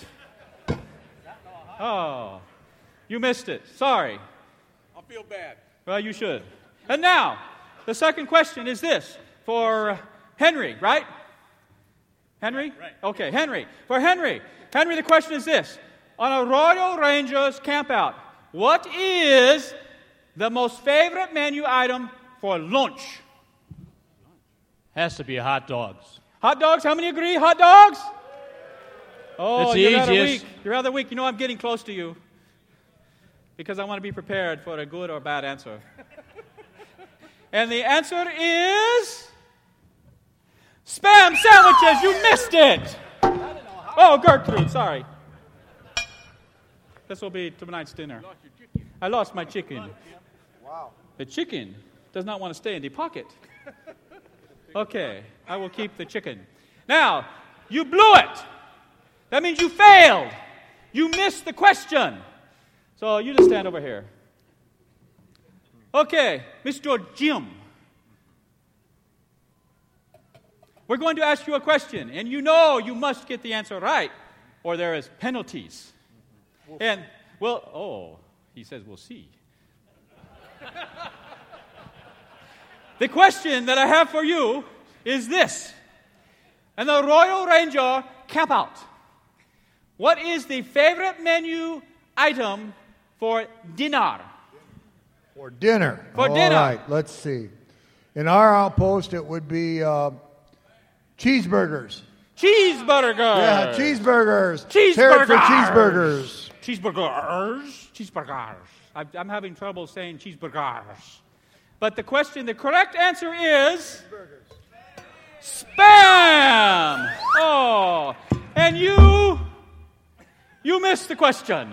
Oh, you missed it. Sorry. I'll feel bad. Well, you should. And now, the second question is this for Henry, right? Henry? Right. Okay, Henry. For Henry. Henry, the question is this. On a Royal Rangers campout, what is the most favorite menu item for lunch? Has to be hot dogs. Hot dogs? How many agree? Hot dogs? Oh, That's the you're rather easiest. weak. You're rather weak. You know, I'm getting close to you because I want to be prepared for a good or bad answer. And the answer is spam sandwiches. You missed it. Oh, Gertrude, sorry. This will be tonight's dinner. I lost my chicken. Wow. The chicken does not want to stay in the pocket. Okay, I will keep the chicken. Now, you blew it. That means you failed. You missed the question. So you just stand over here. Okay, Mister Jim. We're going to ask you a question, and you know you must get the answer right, or there is penalties. And, well, oh, he says we'll see. The question that I have for you is this. In the Royal Ranger campout, what is the favorite menu item for dinner? For dinner. For All dinner. right, let's see. In our outpost, it would be uh, cheeseburgers. Cheeseburgers. Yeah, cheeseburgers. Cheeseburgers. Tear it for cheeseburgers. Cheeseburgers. Cheeseburgers. I'm, I'm having trouble saying cheeseburgers. But the question, the correct answer is spam. Oh, and you, you missed the question.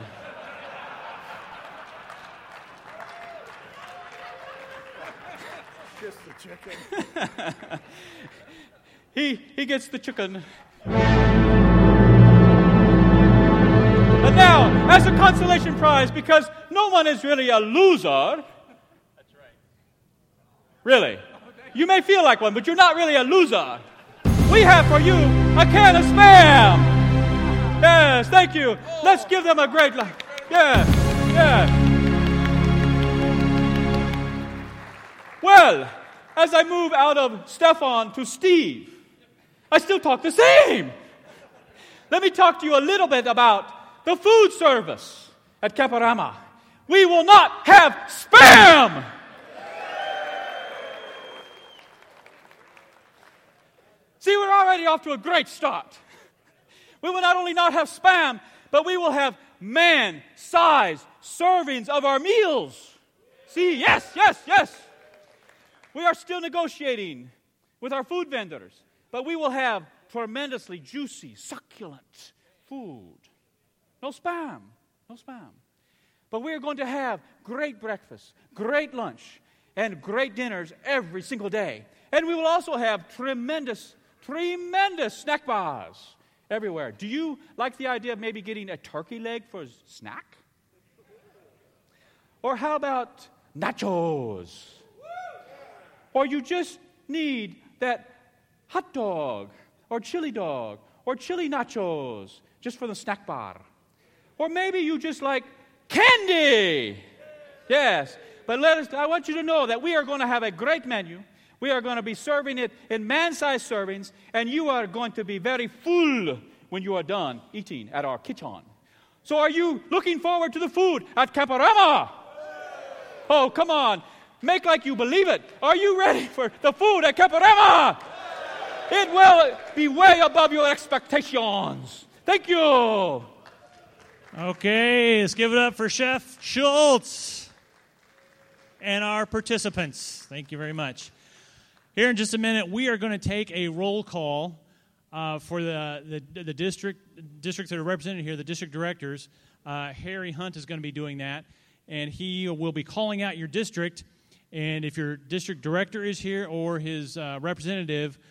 Just the chicken. he, he gets the chicken. And now, as a consolation prize, because no one is really a loser. Really. You may feel like one, but you're not really a loser. We have for you a can of spam. Yes, thank you. Let's give them a great laugh. Yes, yes. Well, as I move out of Stefan to Steve, I still talk the same. Let me talk to you a little bit about the food service at Camporama. We will not have spam. See, we're already off to a great start. We will not only not have spam, but we will have man-sized servings of our meals. See, yes, yes, yes. We are still negotiating with our food vendors, but we will have tremendously juicy, succulent food. No spam, no spam. But we are going to have great breakfast, great lunch, and great dinners every single day. And we will also have tremendous Tremendous snack bars everywhere. Do you like the idea of maybe getting a turkey leg for a snack? Or how about nachos? Or you just need that hot dog or chili dog or chili nachos just for the snack bar. Or maybe you just like candy. Yes, but let us, I want you to know that we are going to have a great menu. We are going to be serving it in man-sized servings, and you are going to be very full when you are done eating at our kitchen. So are you looking forward to the food at Camporama? Oh, come on. Make like you believe it. Are you ready for the food at Camporama? It will be way above your expectations. Thank you. Okay, let's give it up for Chef Schultz and our participants. Thank you very much. Here in just a minute, we are going to take a roll call uh, for the, the the district districts that are represented here, the district directors. Uh, Harry Hunt is going to be doing that, and he will be calling out your district. And if your district director is here or his uh, representative,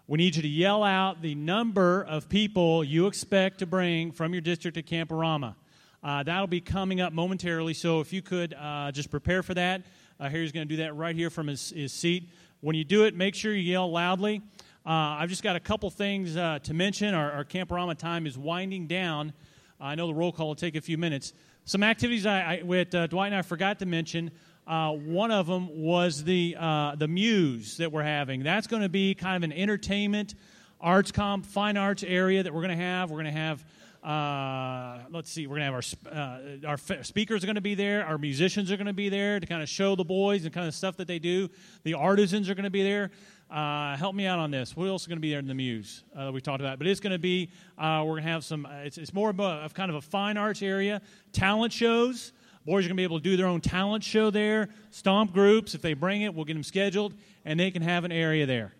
We need you to yell out the number of people you expect to bring from your district to Camporama. Uh, that'll be coming up momentarily, so if you could uh, just prepare for that. Uh, Harry's going to do that right here from his, his seat. When you do it, make sure you yell loudly. Uh, I've just got a couple things uh, to mention. Our, our Camporama time is winding down. I know the roll call will take a few minutes. Some activities I, I with uh, Dwight and I forgot to mention. Uh, one of them was the uh, the Muse that we're having. That's going to be kind of an entertainment, arts comp, fine arts area that we're going to have. We're going to have, uh, let's see, we're going to have our uh, our f- speakers are going to be there. Our musicians are going to be there to kind of show the boys and kind of stuff that they do. The artisans are going to be there. Uh, help me out on this. What else is going to be there in the Muse uh, that we talked about? But it's going to be, uh, we're going to have some, uh, it's, it's more of, a, of kind of a fine arts area. Talent shows. Boys are going to be able to do their own talent show there. Stomp groups, if they bring it, we'll get them scheduled, and they can have an area there.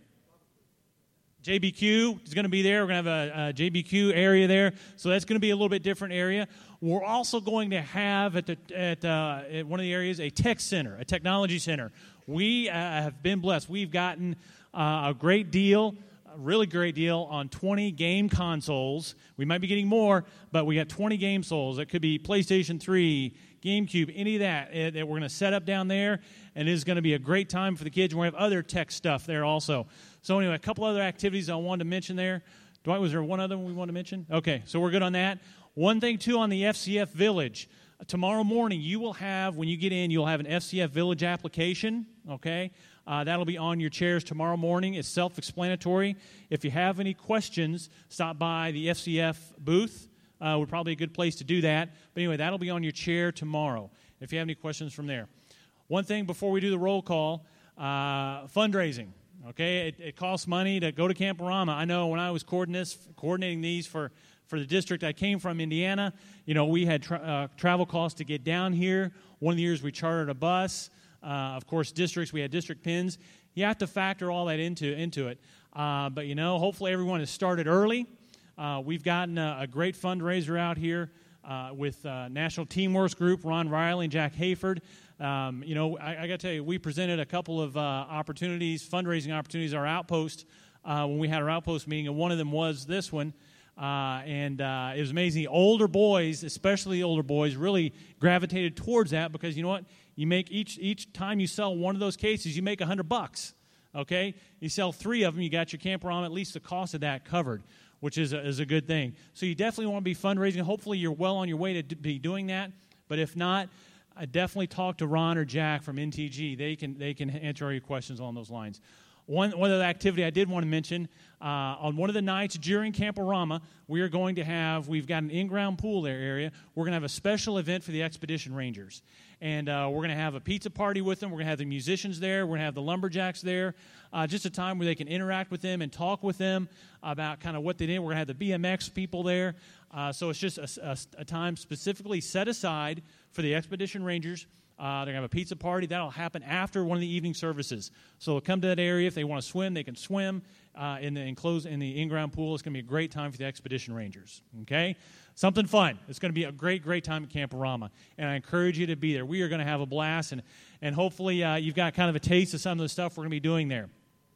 J B Q is going to be there. We're going to have a, a J B Q area there. So that's going to be a little bit different area. We're also going to have at, the, at, uh, at one of the areas a tech center, a technology center. We uh, have been blessed. We've gotten uh, a great deal, a really great deal on twenty game consoles. We might be getting more, but we got twenty game consoles. That could be PlayStation three, GameCube, any of that uh, that we're going to set up down there, and it is going to be a great time for the kids. We're going to have other tech stuff there also. So anyway, a couple other activities I wanted to mention there. Dwight, was there one other one we want to mention? Okay, so we're good on that. One thing, too, on the F C F Village. Tomorrow morning, you will have, when you get in, you'll have an F C F Village application, okay? Uh, that'll be on your chairs tomorrow morning. It's self-explanatory. If you have any questions, stop by the F C F booth. Uh, would probably be a good place to do that. But anyway, that'll be on your chair tomorrow if you have any questions from there. One thing before we do the roll call, uh, fundraising. Okay, it, it costs money to go to Camporama. I know when I was coordinating, this, coordinating these for, for the district I came from, Indiana, you know, we had tra- uh, travel costs to get down here. One of the years we chartered a bus. Uh, of course, districts, we had district pins. You have to factor all that into, into it. Uh, but, you know, hopefully everyone has started early. Uh, we've gotten a, a great fundraiser out here uh, with uh, National Teamworks Group, Ron Riley and Jack Hayford. Um, you know, I, I got to tell you, we presented a couple of uh, opportunities, fundraising opportunities, our outpost, uh, when we had our outpost meeting, and one of them was this one. Uh, and uh, it was amazing. Older boys, especially older boys, really gravitated towards that because, you know what? You make each each time you sell one of those cases, you make a hundred bucks. Okay, you sell three of them, you got your Camporama, at least the cost of that covered, which is a, is a good thing. So you definitely want to be fundraising. Hopefully, you're well on your way to d- be doing that. But if not, I definitely talk to Ron or Jack from N T G. They can they can answer all your questions along those lines. One, one other activity I did want to mention, uh, on one of the nights during Camporama, we are going to have, we've got an in-ground pool there area. We're going to have a special event for the Expedition Rangers. And uh, we're going to have a pizza party with them. We're going to have the musicians there. We're going to have the lumberjacks there. Uh, just a time where they can interact with them and talk with them about kind of what they did. We're going to have the B M X people there. Uh, so it's just a, a, a time specifically set aside for the Expedition Rangers. Uh, they're going to have a pizza party. That'll happen after one of the evening services. So they'll come to that area. If they want to swim, they can swim uh, in the enclosed in the in-ground pool. It's going to be a great time for the Expedition Rangers. Okay? Something fun. It's going to be a great, great time at Camporama. And I encourage you to be there. We are going to have a blast. And, and hopefully uh, you've got kind of a taste of some of the stuff we're going to be doing there.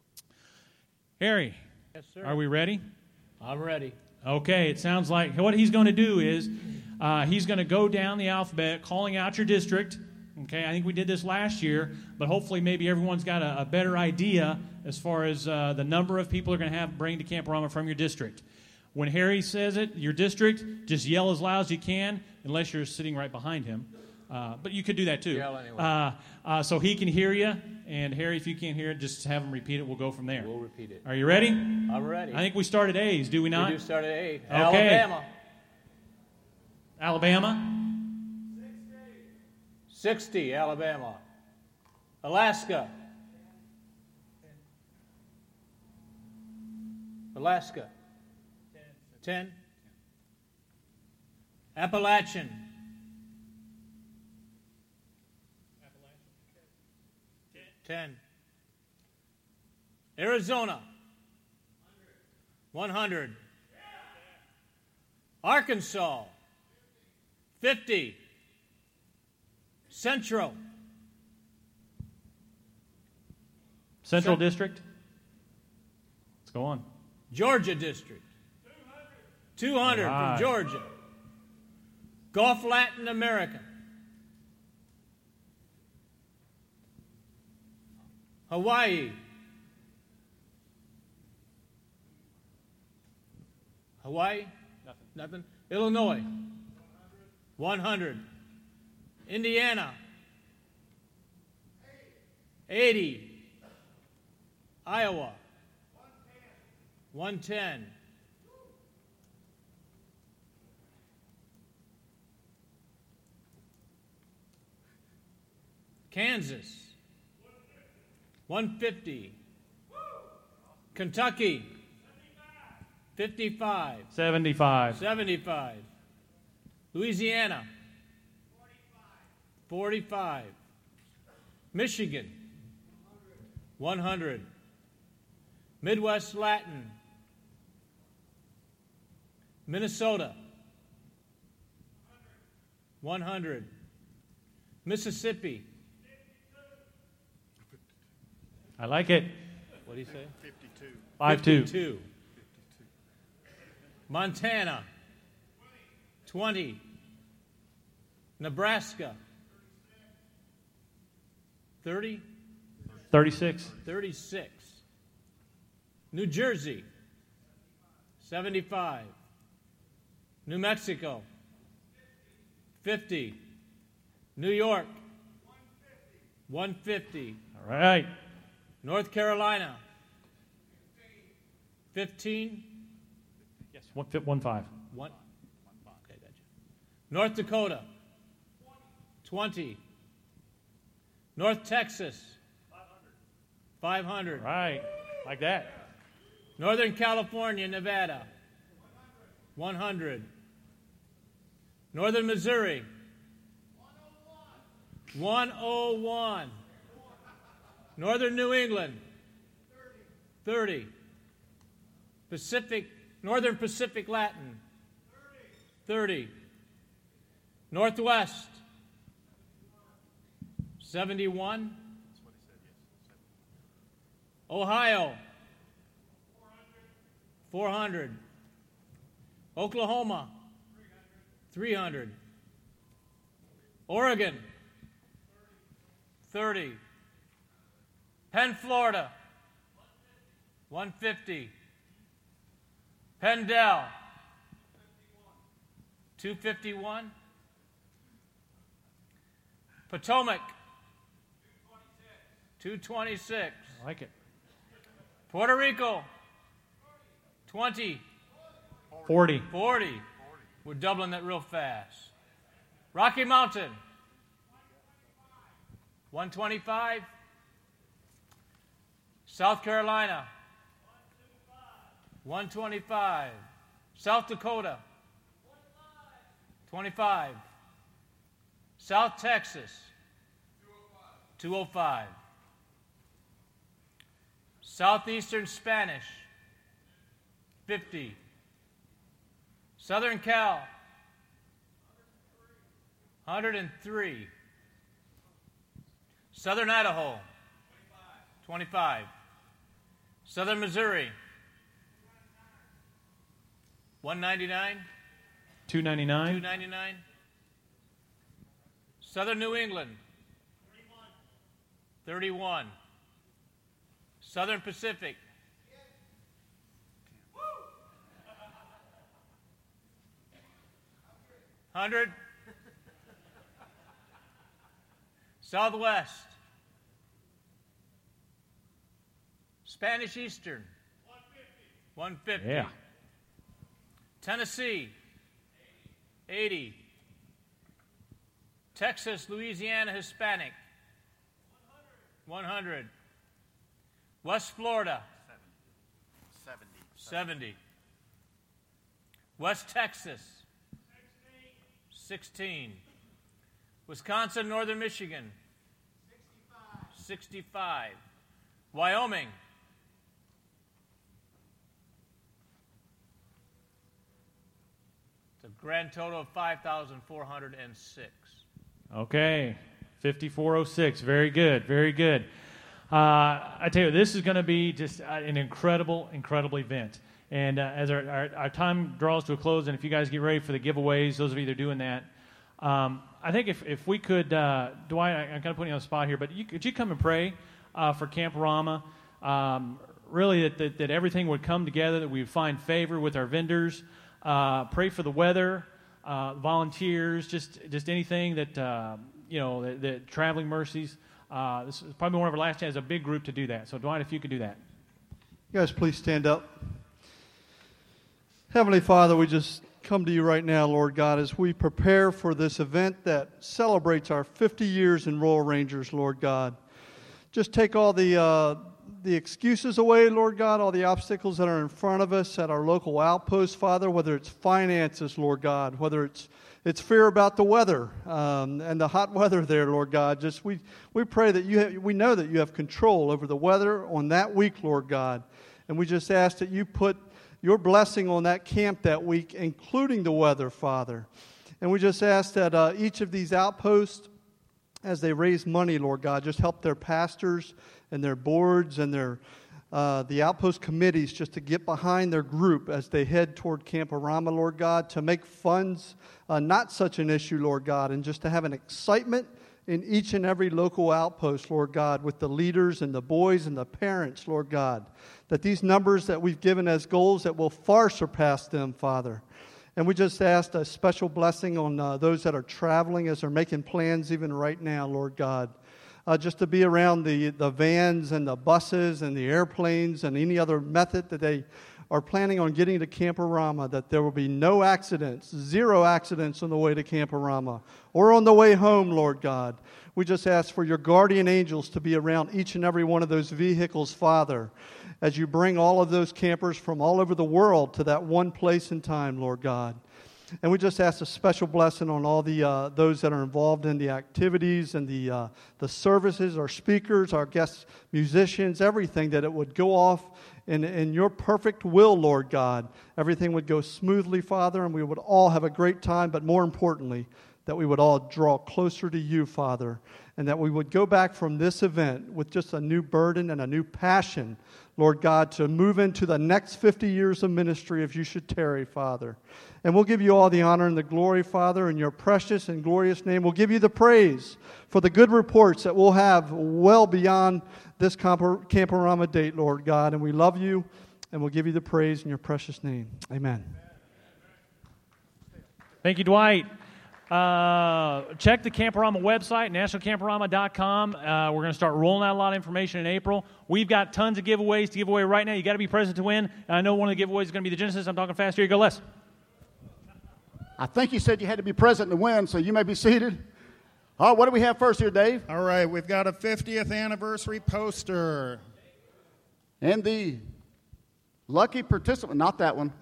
Harry, yes, sir. Are we ready? I'm ready. Okay, it sounds like what he's going to do is uh, he's going to go down the alphabet, calling out your district. Okay, I think we did this last year, but hopefully maybe everyone's got a, a better idea as far as uh, the number of people you're going to have bring to Camporama from your district. When Harry says it, your district, just yell as loud as you can, unless you're sitting right behind him. Uh, but you could do that too. Yell anyway. Uh, uh, so he can hear you, and Harry, if you can't hear it, just have him repeat it. We'll go from there. We'll repeat it. Are you ready? I'm ready. I think we start at A's, do we not? We do start at A. Okay. Alabama. Alabama. sixty, Alabama. Alaska. Alaska. ten. Appalachian. ten. Arizona. one hundred. Arkansas. fifty. Central. Central District. go on. Georgia District. two hundred Right. from Georgia. Gulf Latin America. Hawaii. Hawaii? Nothing. Nothing. Illinois. one hundred. Indiana. eighty. Iowa. one ten. Kansas. one fifty. Kentucky. fifty-five. seventy-five. seventy-five. Louisiana. forty-five. Michigan. one hundred. Midwest Latin. Minnesota. one hundred. Mississippi. I like it. What do you say? fifty-two. Five two. fifty-two. Montana. twenty. Nebraska. thirty. thirty-six. thirty-six. New Jersey. seventy-five. New Mexico. fifty. New York. one fifty. All right. North Carolina. fifteen. Yes. One, fi- one five. One. Okay, gotcha. North Dakota. twenty. North Texas. five hundred. Right. Like that. Northern California, Nevada. one hundred. Northern Missouri. one oh one. Northern New England. thirty. Pacific, Northern Pacific Latin. thirty. Northwest. seventy-one. Ohio. four hundred. Oklahoma. three hundred. Oregon. thirty. Penn, Florida. one fifty. Pendle. two fifty-one. Potomac. two twenty-six. I like it. Puerto Rico. twenty. forty. forty. We're doubling that real fast. Rocky Mountain. one twenty-five. South Carolina. one twenty-five. South Dakota. twenty-five. South Texas. two oh five. Southeastern Spanish. fifty. Southern Cal. one hundred three. Southern Idaho. twenty-five. Southern Missouri. one ninety-nine. two ninety-nine. two ninety-nine. Southern New England. thirty-one. Southern Pacific. one hundred. Southwest. Spanish Eastern. one fifty. Yeah. Tennessee. eighty. Texas, Louisiana, Hispanic. one hundred. West Florida. seventy. seventy. West Texas. sixteen. Wisconsin, Northern Michigan. sixty-five. Wyoming. It's a grand total of five thousand four hundred six. Okay. fifty-four oh six. Very good. Very good. Uh, I tell you, this is going to be just uh, an incredible, incredible event. And uh, as our, our, our time draws to a close, and if you guys get ready for the giveaways, those of you that are doing that, um, I think if, if we could, uh, Dwight, I, I'm kind of putting you on the spot here, but you, could you come and pray uh, for Camporama? Um, really, that, that, that everything would come together, that we would find favor with our vendors. Uh, pray for the weather, uh, volunteers, just just anything that, uh, you know, the, the traveling mercies. Uh, this is probably one of our last chances, a big group to do that. So, Dwight, if you could do that. You guys, please stand up. Heavenly Father, we just come to you right now, Lord God, as we prepare for this event that celebrates our fifty years in Royal Rangers, Lord God. Just take all the uh, the excuses away, Lord God, all the obstacles that are in front of us at our local outpost, Father, whether it's finances, Lord God, whether it's it's fear about the weather um, and the hot weather there, Lord God. Just we we pray that you have, we know that you have control over the weather on that week, Lord God, and we just ask that you put your blessing on that camp that week, including the weather, Father. And we just ask that uh, each of these outposts, as they raise money, Lord God, just help their pastors and their boards and their uh, the outpost committees just to get behind their group as they head toward Camporama, Lord God, to make funds uh, not such an issue, Lord God, and just to have an excitement in each and every local outpost, Lord God, with the leaders and the boys and the parents, Lord God, that these numbers that we've given as goals that will far surpass them, Father. And we just asked a special blessing on uh, those that are traveling as they're making plans even right now, Lord God, uh, just to be around the, the vans and the buses and the airplanes and any other method that they are planning on getting to Camporama, that there will be no accidents, zero accidents on the way to Camporama or on the way home, Lord God. We just ask for your guardian angels to be around each and every one of those vehicles, Father, as you bring all of those campers from all over the world to that one place in time, Lord God. And we just ask a special blessing on all the uh, those that are involved in the activities and the uh, the services, our speakers, our guest musicians, everything, that it would go off in, in your perfect will, Lord God. Everything would go smoothly, Father, and we would all have a great time, but more importantly, that we would all draw closer to you, Father, and that we would go back from this event with just a new burden and a new passion, Lord God, to move into the next fifty years of ministry if you should tarry, Father. And we'll give you all the honor and the glory, Father, in your precious and glorious name. We'll give you the praise for the good reports that we'll have well beyond this Camporama date, Lord God. And we love you, and we'll give you the praise in your precious name. Amen. Thank you, Dwight. Uh, check the Camporama website, national camporama dot com. Uh, we're going to start rolling out a lot of information in April. We've got tons of giveaways to give away right now. You got to be present to win. And I know one of the giveaways is going to be the Genesis. I'm talking fast. Here you go, Les. I think you said you had to be present to win, so you may be seated. All right, what do we have first here, Dave? All right, we've got a fiftieth anniversary poster. And the lucky participant, not that one.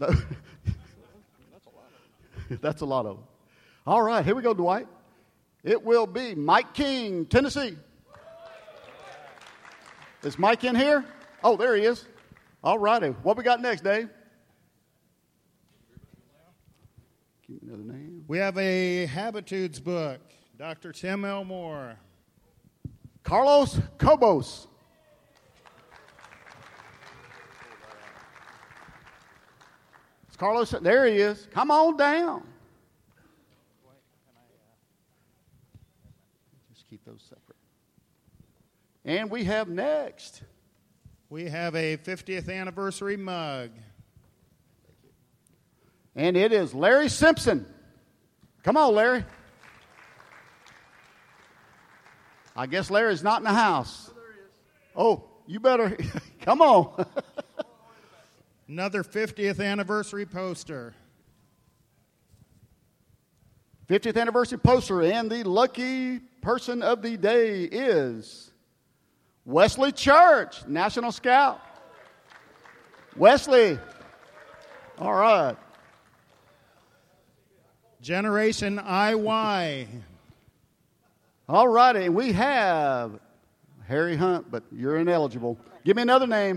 That's a lot of them. All right, here we go, Dwight. It will be Mike King, Tennessee. Is Mike in here? Oh, there he is. All righty. What we got next, Dave? Give me another name. We have a Habitudes book, Doctor Tim Elmore. Carlos Cobos. It's Carlos. There he is. Come on down. Keep those separate. And we have next. We have a fiftieth anniversary mug. And it is Larry Simpson. Come on, Larry. I guess Larry's not in the house. Oh, you better. Come on. Another fiftieth anniversary poster. fiftieth anniversary poster, and the lucky person of the day is Wesley Church, National Scout. Wesley. All right. Generation I Y. All righty. We have Harry Hunt, but you're ineligible. Give me another name.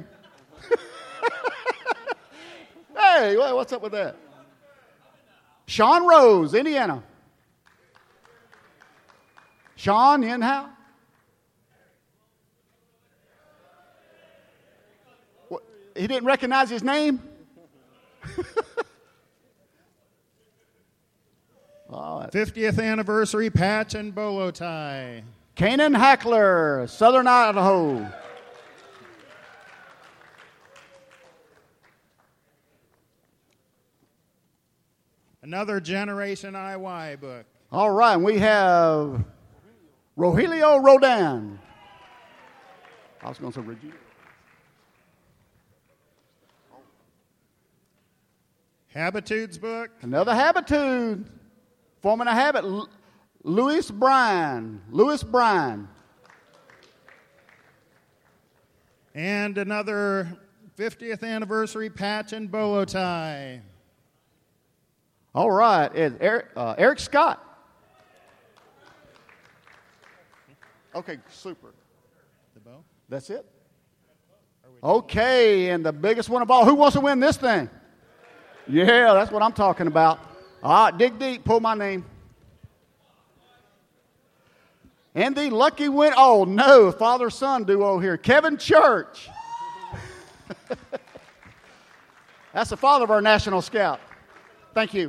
Hey, what's up with that? Sean Rose, Indiana. Sean, in how? he didn't recognize his name? Oh, fiftieth anniversary patch and bolo tie. Canaan Hackler, Southern Idaho. Another Generation I Y book. All right, we have Rogelio Rodan. I was going to say Regina. Habitudes book. Another Habitude. Forming a Habit. L- Louis Bryan. Louis Bryan. And another fiftieth anniversary patch and bolo tie. All right, it's Eric, uh, Eric Scott. Okay, super. The bow? That's it? Okay, and the biggest one of all. Who wants to win this thing? Yeah, that's what I'm talking about. All right, dig deep, pull my name. And the lucky win. Oh, no, father-son duo here. Kevin Church. That's the father of our National Scout. Thank you.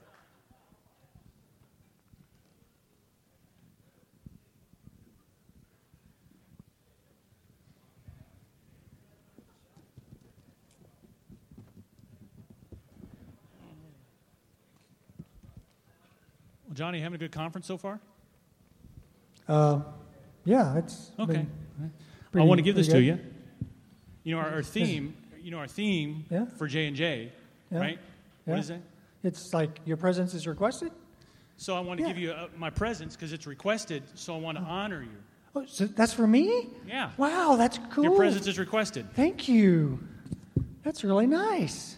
Well, Johnny, having a good conference so far? Uh, yeah, it's okay. been I pretty- want to give this to pretty you. good. You know, our, our theme. You know, our theme Yeah. for J and J, Yeah. right? Yeah. What is that? It's like your presence is requested. So I want to Yeah. give you uh, my presence because it's requested. So I want to honor you. Oh, so that's for me? Yeah. Wow, that's cool. Your presence is requested. Thank you. That's really nice.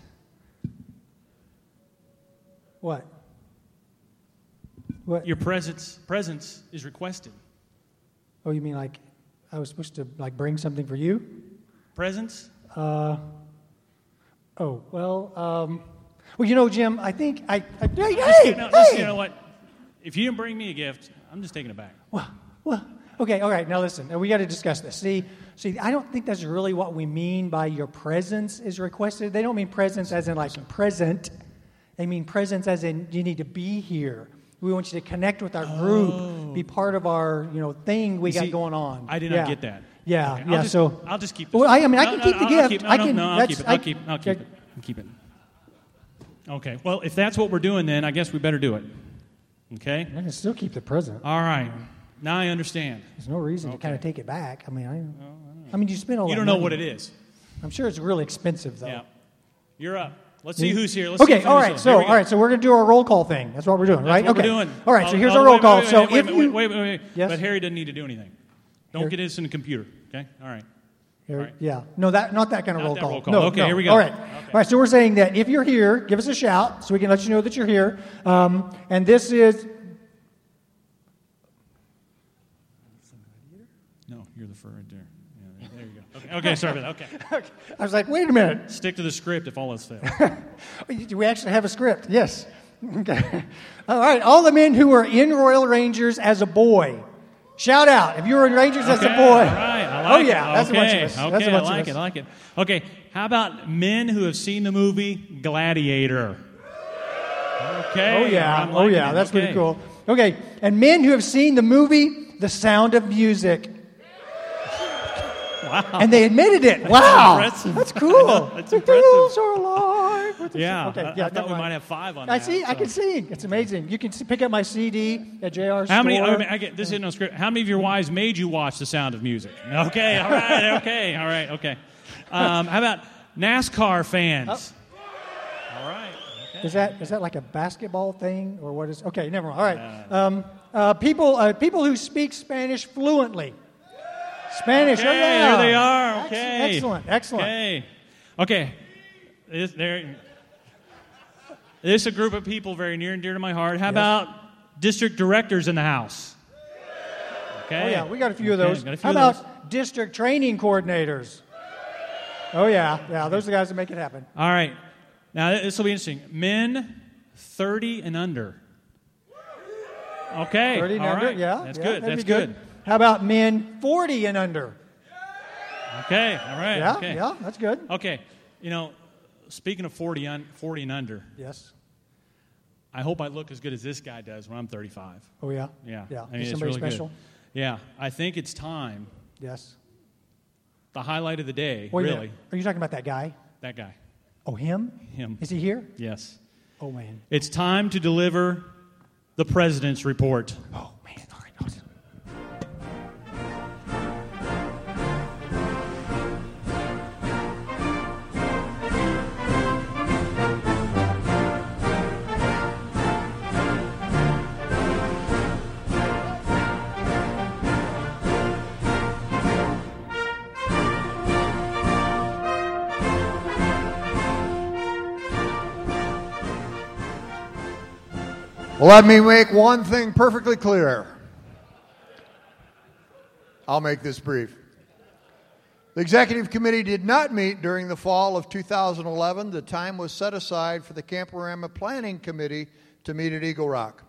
What? What? Your presence presence is requested. Oh, you mean like I was supposed to like bring something for you? Presence? Uh. Oh well. Um. Well, you know, Jim, I think I. I hey, Just, hey, you, know, just, hey! you know what? If you didn't bring me a gift, I'm just taking it back. Well, well. Okay, all right. Now listen, we got to discuss this. See, see, I don't think that's really what we mean by your presence is requested. They don't mean presence as in like present. They mean presence as in you need to be here. We want you to connect with our group, Oh. be part of our, you know, thing we You got see, going on. I did yeah. not get that. Yeah, Okay, yeah. I'll just, so I'll just keep this. Well, I, I mean, I No, can no, keep no, the I'll gift. Keep, no, I no, can. no, I'll that's, keep it. I, I'll keep. I'll keep it. I'll keep it. Okay. Well, if that's what we're doing, then I guess we better do it. Okay. I can still keep the present. All right. Now I understand. There's no reason Okay. to kind of take it back. I mean, I, I mean, you spend all You that don't know money. what it is. I'm sure it's really expensive, though. Yeah. You're up. Let's see who's here. Let's okay, see all who's right. here. So, Here we all go. right. So we're gonna do our roll call thing. That's what we're doing, That's right? what okay. we're doing. All right. So Oh, here's oh, our roll wait, call. Wait, so wait, if wait, you, wait, wait, wait, wait. Yes? But Harry doesn't need to do anything. Don't Here- get this in the computer. Okay. All right. Here- All right. Yeah. No, that not that kind of Not roll that call. roll call. No. Okay, no. here we go. All right. Okay. All right. So we're saying that if you're here, give us a shout so we can let you know that you're here. Um, and this is. No, you're the fur right there. Yeah, there you go. Okay. Okay. Sorry about that. Okay. I was like, wait a minute. Stick to the script if all else fails. Do we actually have a script? Yes. Okay. All right. All the men who were in Royal Rangers as a boy, shout out if you were in Rangers as a Okay, boy. All right. I like oh yeah, it. that's okay. a bunch of us. Okay. That's a bunch I like of it. us. I like it. Okay. How about men who have seen the movie Gladiator? Okay. Oh yeah. I'm Oh liking yeah. it. That's okay. pretty cool. Okay. And men who have seen the movie The Sound of Music. Wow. And they admitted it. That's Wow. impressive. That's cool. That's The impressive. girls are alive. With the- Yeah. Okay. I, Yeah. I thought never we mind. might have five on I that. see. I so. can sing. It's amazing. You can s- pick up my C D at J R's How many? store. I, mean, I get this. Is no script. How many of your wives made you watch The Sound of Music? Okay. All right. Okay. All right. Okay. Um, how about NASCAR fans? All right. Okay. Is that is that like a basketball thing or what is? Okay, never mind. All right. Um, uh, people uh, people who speak Spanish fluently. Spanish. Okay, oh, yeah. there they are. Ex- Okay. Excellent. Excellent. Okay. Okay. This, there, this is a group of people very near and dear to my heart. How Yes. about district directors in the House? Okay. Oh yeah, we got a few of Okay, those. got a few How of about those. district training coordinators? Oh yeah, yeah. Those are the guys that make it happen. All right. Now, this will be interesting. Men thirty and under. Okay. Thirty and all under. right. Yeah, That's yeah, good. that'd That's be good. good. How about men forty and under? Okay. All right. Yeah, okay. yeah. That's good. Okay. You know, speaking of forty, un, forty and under. Yes. I hope I look as good as this guy does when I'm thirty-five. Oh, yeah? Yeah. Yeah. I mean, Is it's somebody really special? Good. Yeah. I think it's time. Yes. The highlight of the day, Wait a really. minute. Are you talking about that guy? That guy. Oh, him? Him. Is he here? Yes. Oh, man. It's time to deliver the President's Report. Oh, man. All right. Awesome. Well, let me make one thing perfectly clear. I'll make this brief. The Executive Committee did not meet during the fall of two thousand eleven. The time was set aside for the Camporama Planning Committee to meet at Eagle Rock.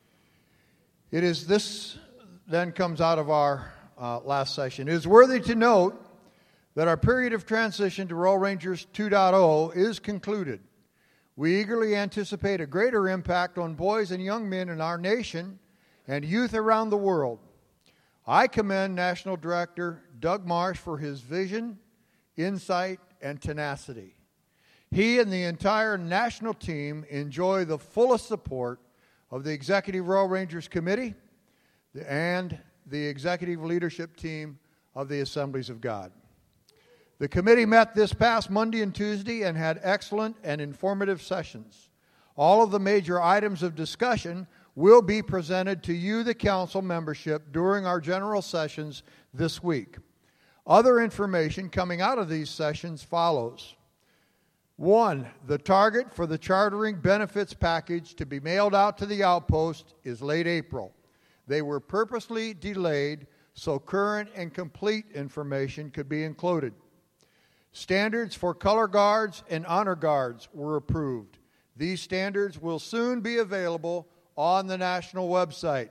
It is this then comes out of our uh, last session. It is worthy to note that our period of transition to Royal Rangers two point oh is concluded. We eagerly anticipate a greater impact on boys and young men in our nation and youth around the world. I commend National Director Doug Marsh for his vision, insight, and tenacity. He and the entire national team enjoy the fullest support of the Executive Royal Rangers Committee and the executive leadership team of the Assemblies of God. The committee met this past Monday and Tuesday and had excellent and informative sessions. All of the major items of discussion will be presented to you, the council membership, during our general sessions this week. Other information coming out of these sessions follows. One, the target for the chartering benefits package to be mailed out to the outpost is late April. They were purposely delayed so current and complete information could be included. Standards for color guards and honor guards were approved. These standards will soon be available on the national website.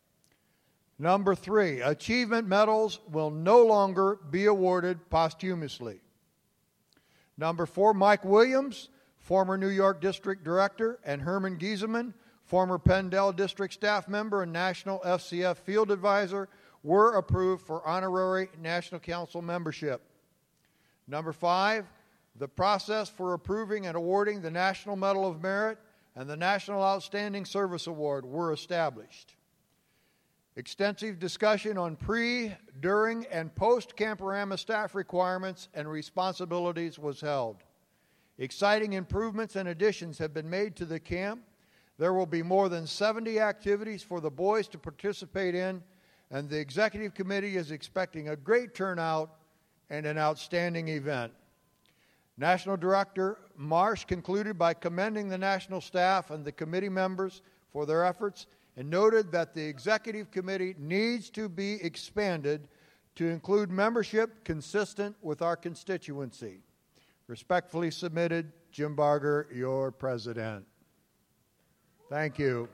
Number three, achievement medals will no longer be awarded posthumously. Number four, Mike Williams, former New York District Director, and Herman Giesemann, former Pendel District staff member and National F C F Field Advisor, were approved for honorary National Council membership. Number five, the process for approving and awarding the National Medal of Merit and the National Outstanding Service Award were established. Extensive discussion on pre, during, and post-Camporama staff requirements and responsibilities was held. Exciting improvements and additions have been made to the camp. There will be more than seventy activities for the boys to participate in, and the Executive Committee is expecting a great turnout and an outstanding event. National Director Marsh concluded by commending the national staff and the committee members for their efforts and noted that the Executive Committee needs to be expanded to include membership consistent with our constituency. Respectfully submitted, Jim Barger, your president. Thank you.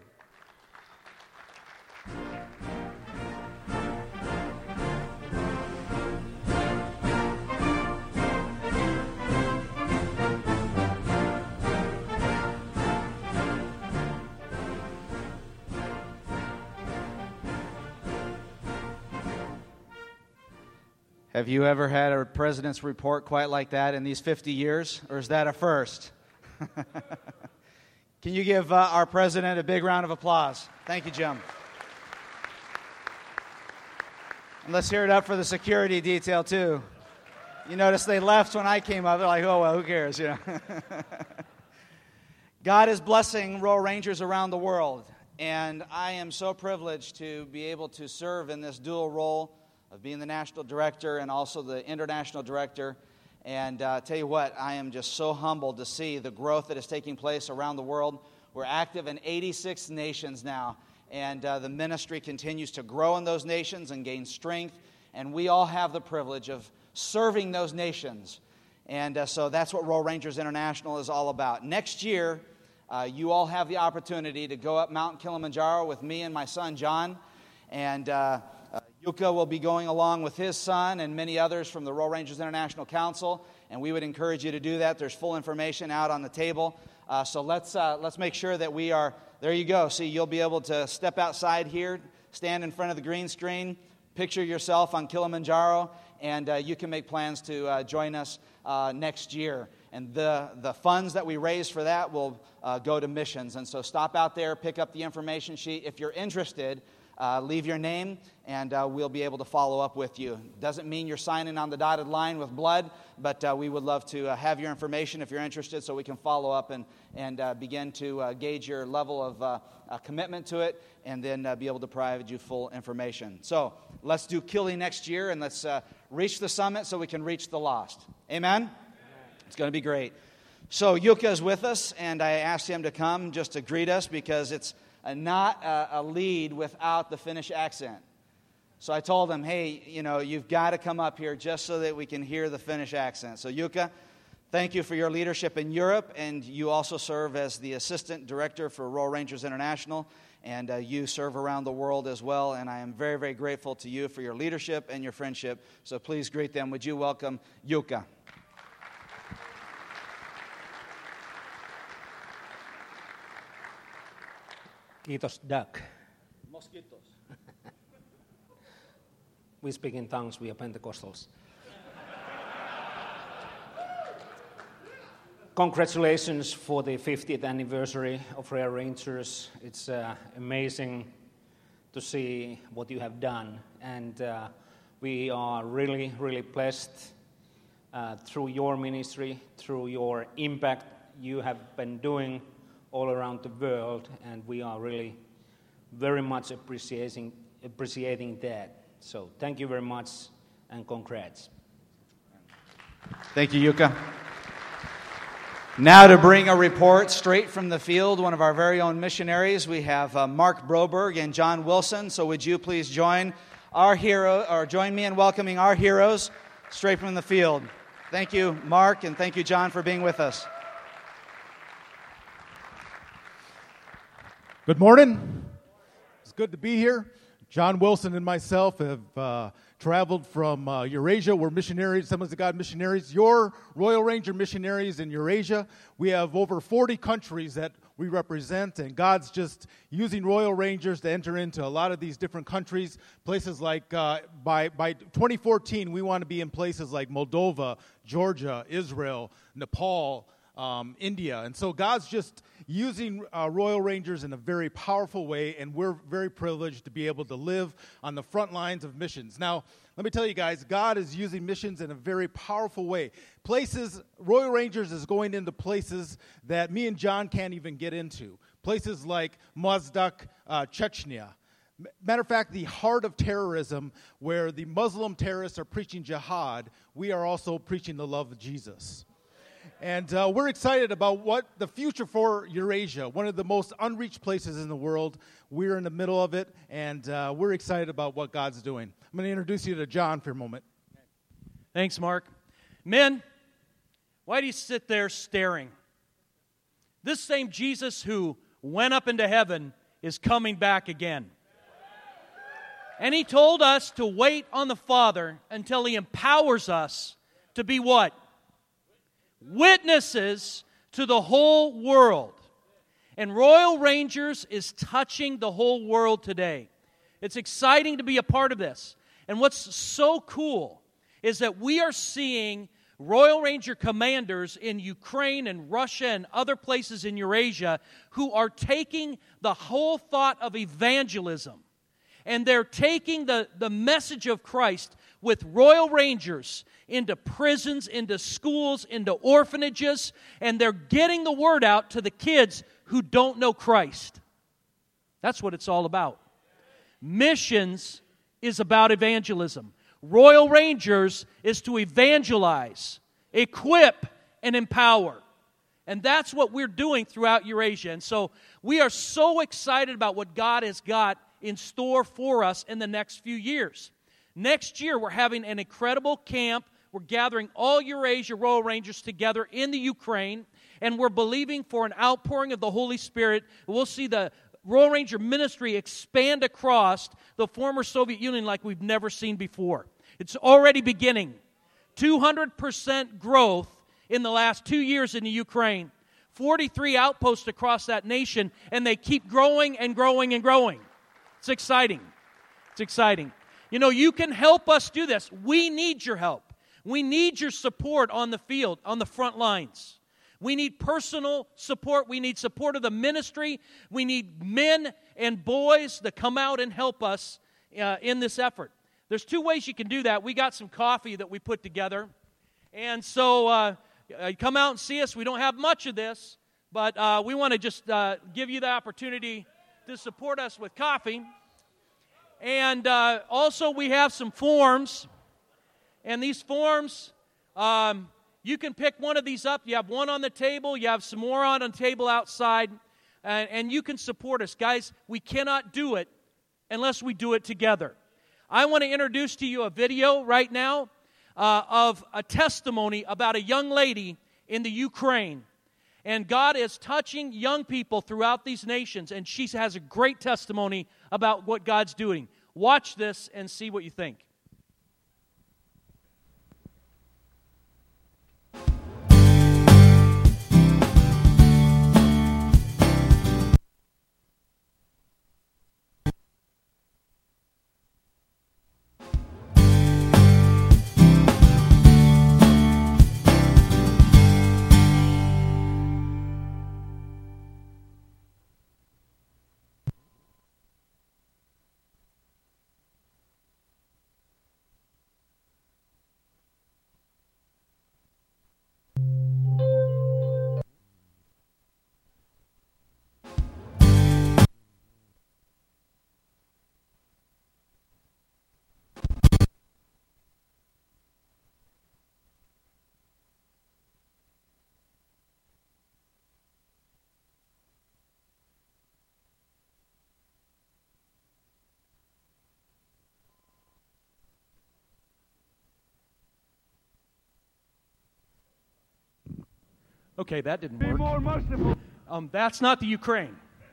Have you ever had a president's report quite like that in these fifty years, or is that a first? Can you give uh, our president a big round of applause? Thank you, Jim. And let's hear it up for the security detail, too. You notice they left when I came up. They're like, oh, well, who cares, you know? God is blessing Royal Rangers around the world, and I am so privileged to be able to serve in this dual role of being the national director and also the international director. And uh, tell you what, I am just so humbled to see the growth that is taking place around the world. We're active in eighty-six nations now, and uh, the ministry continues to grow in those nations and gain strength, and we all have the privilege of serving those nations. And uh, so that's what Royal Rangers International is all about. Next year, uh, you all have the opportunity to go up Mount Kilimanjaro with me and my son John, and uh, uh, Yuka will be going along with his son and many others from the Royal Rangers International Council, and we would encourage you to do that. There's full information out on the table. Uh, so let's uh, let's make sure that we are, there you go. See, you'll be able to step outside here, stand in front of the green screen, picture yourself on Kilimanjaro, and uh, you can make plans to uh, join us uh, next year. And the, the funds that we raise for that will uh, go to missions. And so stop out there, pick up the information sheet. If you're interested, uh, leave your name, and uh, we'll be able to follow up with you. Doesn't mean you're signing on the dotted line with blood, but uh, we would love to uh, have your information if you're interested so we can follow up and, and uh, begin to uh, gauge your level of uh, uh, commitment to it, and then uh, be able to provide you full information. So let's do Kili next year, and let's uh, reach the summit so we can reach the lost. Amen? It's going to be great. So Yuka is with us, and I asked him to come just to greet us because it's a, not a, a lead without the Finnish accent. So I told him, hey, you know, you've got to come up here just so that we can hear the Finnish accent. So Yuka, thank you for your leadership in Europe, and you also serve as the Assistant Director for Royal Rangers International, and uh, you serve around the world as well, and I am very, very grateful to you for your leadership and your friendship. So please greet them. Would you welcome Yuka? Kiitos, Doug. We speak in tongues, we are Pentecostals. Congratulations for the fiftieth anniversary of Royal Rangers. It's uh, amazing to see what you have done. And uh, we are really, really blessed uh, through your ministry, through your impact you have been doing all around the world, and we are really very much appreciating appreciating that. So thank you very much, and congrats. Thank you, Yuka. Now to bring a report straight from the field, one of our very own missionaries, we have uh, Mark Broberg and John Wilson. So would you please join our hero, or join me in welcoming our heroes straight from the field. Thank you, Mark, and thank you, John, for being with us. Good morning. It's good to be here. John Wilson and myself have uh, traveled from uh, Eurasia. We're missionaries, Assemblies of God missionaries. Your Royal Ranger missionaries in Eurasia. We have over forty countries that we represent, and God's just using Royal Rangers to enter into a lot of these different countries. Places like, uh, by, by twenty fourteen, we want to be in places like Moldova, Georgia, Israel, Nepal, Um, India. And so God's just using uh, Royal Rangers in a very powerful way, and we're very privileged to be able to live on the front lines of missions. Now, let me tell you guys, God is using missions in a very powerful way. Places, Royal Rangers is going into places that me and John can't even get into. Places like Mozdok, uh, Chechnya. Matter of fact, the heart of terrorism, where the Muslim terrorists are preaching jihad, we are also preaching the love of Jesus. And uh, we're excited about what the future for Eurasia, one of the most unreached places in the world. We're in the middle of it, and uh, we're excited about what God's doing. I'm going to introduce you to John for a moment. Thanks, Mark. Men, why do you sit there staring? This same Jesus who went up into heaven is coming back again. And he told us to wait on the Father until he empowers us to be what? Witnesses to the whole world. And Royal Rangers is touching the whole world today. It's exciting to be a part of this. And what's so cool is that we are seeing Royal Ranger commanders in Ukraine and Russia and other places in Eurasia who are taking the whole thought of evangelism, and they're taking the, the message of Christ with Royal Rangers into prisons, into schools, into orphanages, and they're getting the word out to the kids who don't know Christ. That's what it's all about. Missions is about evangelism. Royal Rangers is to evangelize, equip, and empower. And that's what we're doing throughout Eurasia. And so we are so excited about what God has got in store for us in the next few years. Next year, we're having an incredible camp. We're gathering all Eurasia Royal Rangers together in the Ukraine, and we're believing for an outpouring of the Holy Spirit. We'll see the Royal Ranger ministry expand across the former Soviet Union like we've never seen before. It's already beginning. two hundred percent growth in the last two years in the Ukraine. forty-three outposts across that nation, and they keep growing and growing and growing. It's exciting. It's exciting. You know, you can help us do this. We need your help. We need your support on the field, on the front lines. We need personal support. We need support of the ministry. We need men and boys to come out and help us uh, in this effort. There's two ways you can do that. We got some coffee that we put together. And so uh, come out and see us. We don't have much of this, but uh, we want to just uh, give you the opportunity to support us with coffee. And uh, also we have some forms. And these forms, um, you can pick one of these up. You have one on the table. You have some more on the table outside. And, and you can support us. Guys, we cannot do it unless we do it together. I want to introduce to you a video right now uh, of a testimony about a young lady in the Ukraine. And God is touching young people throughout these nations. And she has a great testimony about what God's doing. Watch this and see what you think. Okay, that didn't work. Be more merciful. Um, that's not the Ukraine.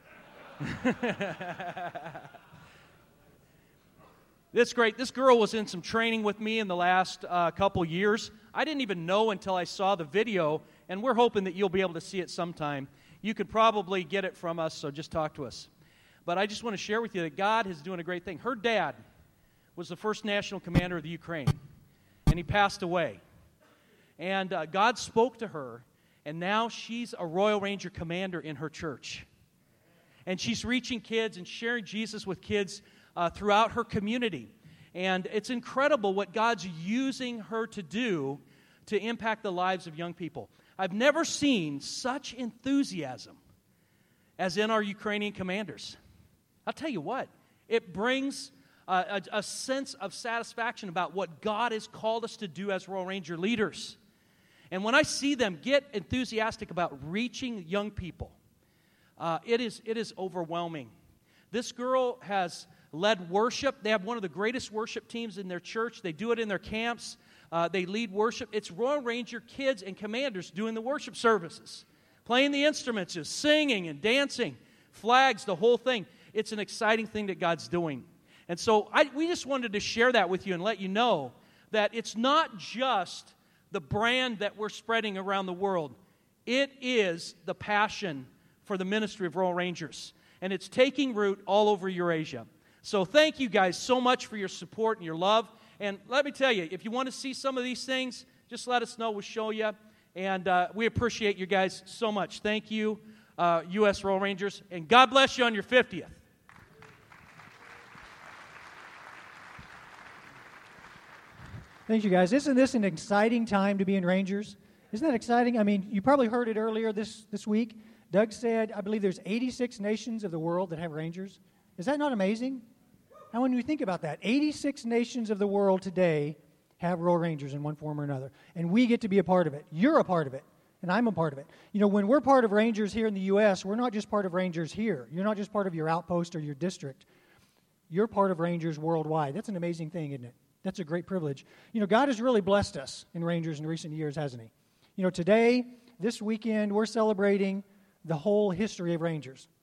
This great. This girl was in some training with me in the last uh, couple years. I didn't even know until I saw the video, and we're hoping that you'll be able to see it sometime. You could probably get it from us, so just talk to us. But I just want to share with you that God is doing a great thing. Her dad was the first national commander of the Ukraine, and he passed away. And uh, God spoke to her. And now she's a Royal Ranger commander in her church. And she's reaching kids and sharing Jesus with kids uh, throughout her community. And it's incredible what God's using her to do to impact the lives of young people. I've never seen such enthusiasm as in our Ukrainian commanders. I'll tell you what, it brings a, a, a sense of satisfaction about what God has called us to do as Royal Ranger leaders. And when I see them get enthusiastic about reaching young people, uh, it is it is overwhelming. This girl has led worship. They have one of the greatest worship teams in their church. They do it in their camps. Uh, they lead worship. It's Royal Ranger kids and commanders doing the worship services, playing the instruments, just singing and dancing, flags, the whole thing. It's an exciting thing that God's doing. And so I, we just wanted to share that with you and let you know that it's not just the brand that we're spreading around the world. It is the passion for the ministry of Royal Rangers. And it's taking root all over Eurasia. So thank you guys so much for your support and your love. And let me tell you, if you want to see some of these things, just let us know. We'll show you. And uh, we appreciate you guys so much. Thank you, uh, U S Royal Rangers. And God bless you on your fiftieth. Thank you, guys. Isn't this an exciting time to be in Rangers? Isn't that exciting? I mean, you probably heard it earlier this, this week. Doug said, I believe there's eighty-six nations of the world that have Rangers. Is that not amazing? Now, when you think about that, eighty-six nations of the world today have Royal Rangers in one form or another, and we get to be a part of it. You're a part of it, and I'm a part of it. You know, when we're part of Rangers here in the U S, we're not just part of Rangers here. You're not just part of your outpost or your district. You're part of Rangers worldwide. That's an amazing thing, isn't it? That's a great privilege. You know, God has really blessed us in Rangers in recent years, hasn't He? You know, today, this weekend, we're celebrating the whole history of Rangers.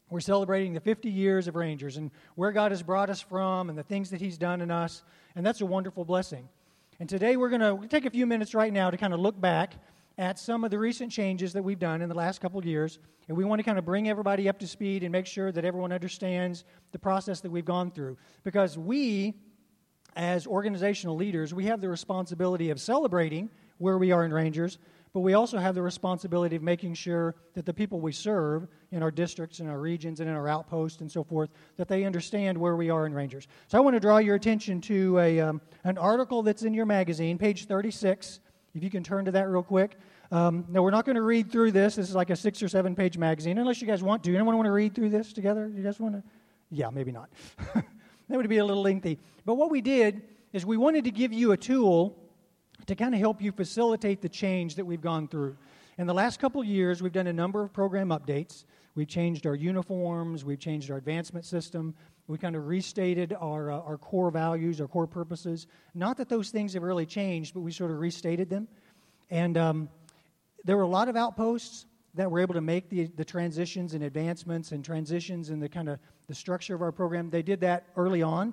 We're celebrating the fifty years of Rangers and where God has brought us from and the things that He's done in us, and that's a wonderful blessing. And today we're going to take a few minutes right now to kind of look back at some of the recent changes that we've done in the last couple of years, and we want to kind of bring everybody up to speed and make sure that everyone understands the process that we've gone through. Because we, as organizational leaders, we have the responsibility of celebrating where we are in Rangers, but we also have the responsibility of making sure that the people we serve in our districts, in our regions, and in our outposts and so forth, that they understand where we are in Rangers. So I want to draw your attention to a um, an article that's in your magazine, page thirty-six. If you can turn to that real quick. Um, now, we're not going to read through this. This is like a six or seven page magazine, unless you guys want to. Anyone want to read through this together? You guys want to? Yeah, maybe not. That would be a little lengthy. But what we did is we wanted to give you a tool to kind of help you facilitate the change that we've gone through. In the last couple of years, we've done a number of program updates. We've changed our uniforms. We've changed our advancement system. We kind of restated our, uh, our core values, our core purposes. Not that those things have really changed, but we sort of restated them. And um, there were a lot of outposts that were able to make the, the transitions and advancements and transitions in the kind of the structure of our program. They did that early on.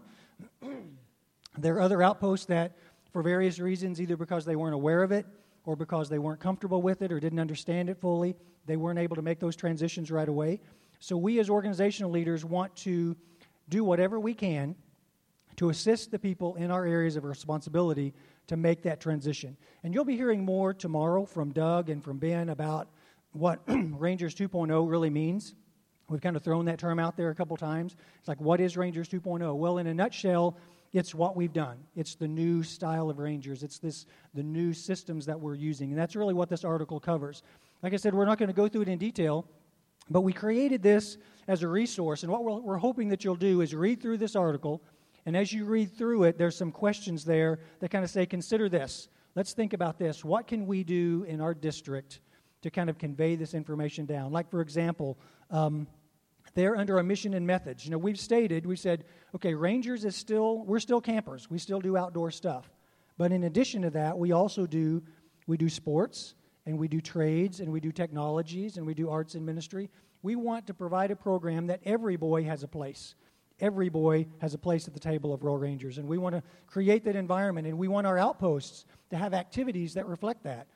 There are other outposts that, for various reasons, either because they weren't aware of it or because they weren't comfortable with it or didn't understand it fully, they weren't able to make those transitions right away. So we as organizational leaders want to do whatever we can to assist the people in our areas of responsibility to make that transition. And you'll be hearing more tomorrow from Doug and from Ben about what Rangers two point oh really means. We've kind of thrown that term out there a couple times. It's like, what is Rangers two point oh? Well, in a nutshell, it's what we've done. It's the new style of Rangers. It's this the new systems that we're using. And that's really what this article covers. Like I said, we're not going to go through it in detail, but we created this as a resource. And what we're, we're hoping that you'll do is read through this article. And as you read through it, there's some questions there that kind of say, consider this. Let's think about this. What can we do in our district to kind of convey this information down? Like, for example, um, they're under our mission and methods. You know, we've stated, we said, okay, Rangers is still, we're still campers. We still do outdoor stuff. But in addition to that, we also do, we do sports, and we do trades, and we do technologies, and we do arts and ministry. We want to provide a program that every boy has a place. Every boy has a place at the table of Royal Rangers, and we want to create that environment, and we want our outposts to have activities that reflect that.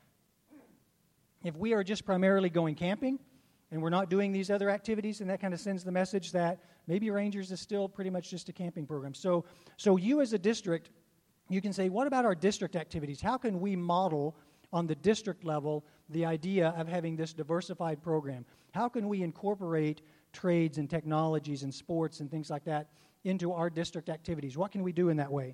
If we are just primarily going camping, and we're not doing these other activities, then that kind of sends the message that maybe Rangers is still pretty much just a camping program. So, so you as a district, you can say, what about our district activities? How can we model on the district level the idea of having this diversified program? How can we incorporate trades and technologies and sports and things like that into our district activities? What can we do in that way?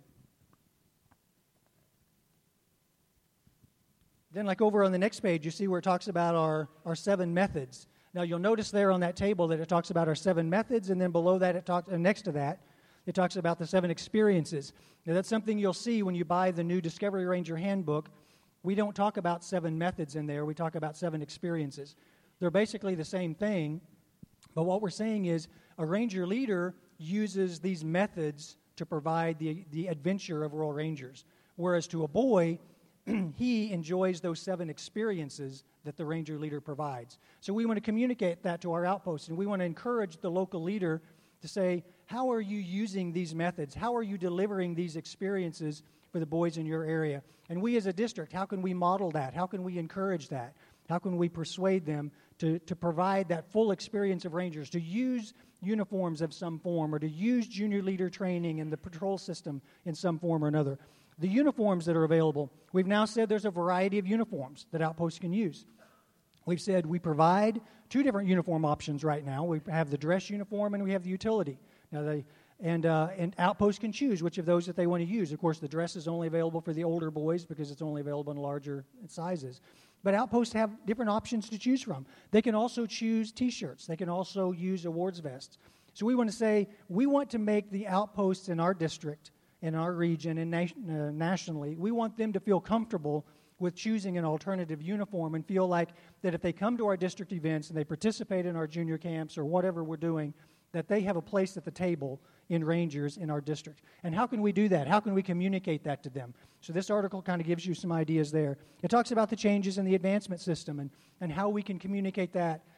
Then, like over on the next page, you see where it talks about our, our seven methods. Now, you'll notice there on that table that it talks about our seven methods, and then below that, it talks, and next to that, it talks about the seven experiences. Now, that's something you'll see when you buy the new Discovery Ranger Handbook. We don't talk about seven methods in there. We talk about seven experiences. They're basically the same thing, but what we're saying is a Ranger leader uses these methods to provide the, the adventure of Royal Rangers, whereas to a boy, he enjoys those seven experiences that the Ranger leader provides. So we want to communicate that to our outposts, and we want to encourage the local leader to say, how are you using these methods? How are you delivering these experiences for the boys in your area? And we as a district, how can we model that? How can we encourage that? How can we persuade them to, to provide that full experience of Rangers, to use uniforms of some form, or to use junior leader training in the patrol system in some form or another? The uniforms that are available, we've now said there's a variety of uniforms that outposts can use. We've said we provide two different uniform options right now. We have the dress uniform and we have the utility. Now they and uh, and outposts can choose which of those that they want to use. Of course, the dress is only available for the older boys because it's only available in larger sizes. But outposts have different options to choose from. They can also choose T-shirts. They can also use awards vests. So we want to say we want to make the outposts in our district, in our region, and nation, uh, nationally, we want them to feel comfortable with choosing an alternative uniform and feel like that if they come to our district events and they participate in our junior camps or whatever we're doing, that they have a place at the table in Rangers in our district. And how can we do that? How can we communicate that to them? So this article kind of gives you some ideas there. It talks about the changes in the advancement system and, and how we can communicate that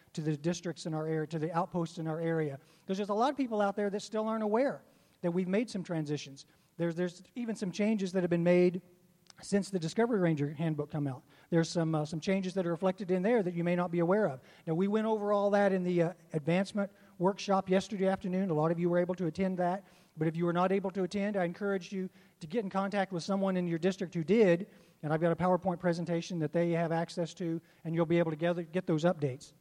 to the districts in our area, to the outposts in our area. Because there's a lot of people out there that still aren't aware that we've made some transitions. There's, there's even some changes that have been made since the Discovery Ranger handbook come out. There's some uh, some changes that are reflected in there that you may not be aware of. Now, we went over all that in the uh, advancement workshop yesterday afternoon. A lot of you were able to attend that. But if you were not able to attend, I encourage you to get in contact with someone in your district who did. And I've got a PowerPoint presentation that they have access to, and you'll be able to gather, get those updates.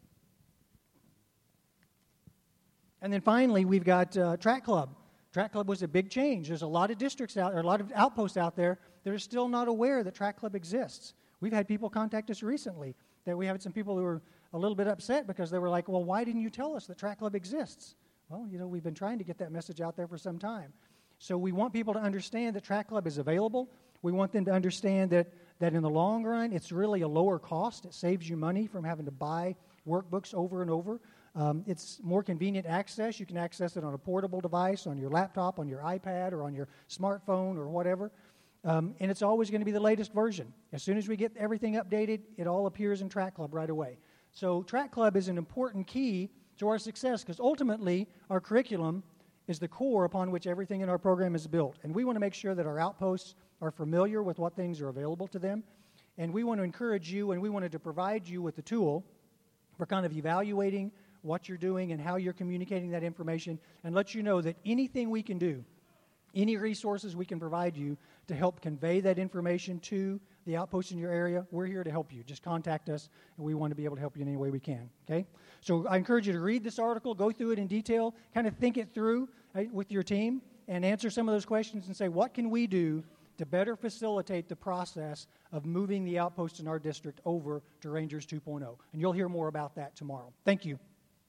And then finally, we've got uh, Track Club. Track Club was a big change. There's a lot of districts out there, a lot of outposts out there that are still not aware that Track Club exists. We've had people contact us recently that we had some people who were a little bit upset because they were like, well, why didn't you tell us that Track Club exists? Well, you know, we've been trying to get that message out there for some time. So we want people to understand that Track Club is available. We want them to understand that, that in the long run, it's really a lower cost. It saves you money from having to buy workbooks over and over. Um, it's more convenient access. You can access it on a portable device, on your laptop, on your iPad, or on your smartphone, or whatever. Um, and it's always going to be the latest version. As soon as we get everything updated, it all appears in Track Club right away. So Track Club is an important key to our success because ultimately our curriculum is the core upon which everything in our program is built. And we want to make sure that our outposts are familiar with what things are available to them. And we want to encourage you and we wanted to provide you with the tool for kind of evaluating what you're doing and how you're communicating that information and let you know that anything we can do, any resources we can provide you to help convey that information to the outposts in your area, we're here to help you. Just contact us, and we want to be able to help you in any way we can, okay? So I encourage you to read this article, go through it in detail, kind of think it through uh, with your team, and answer some of those questions and say, what can we do to better facilitate the process of moving the outposts in our district over to Rangers two point oh? And you'll hear more about that tomorrow. Thank you.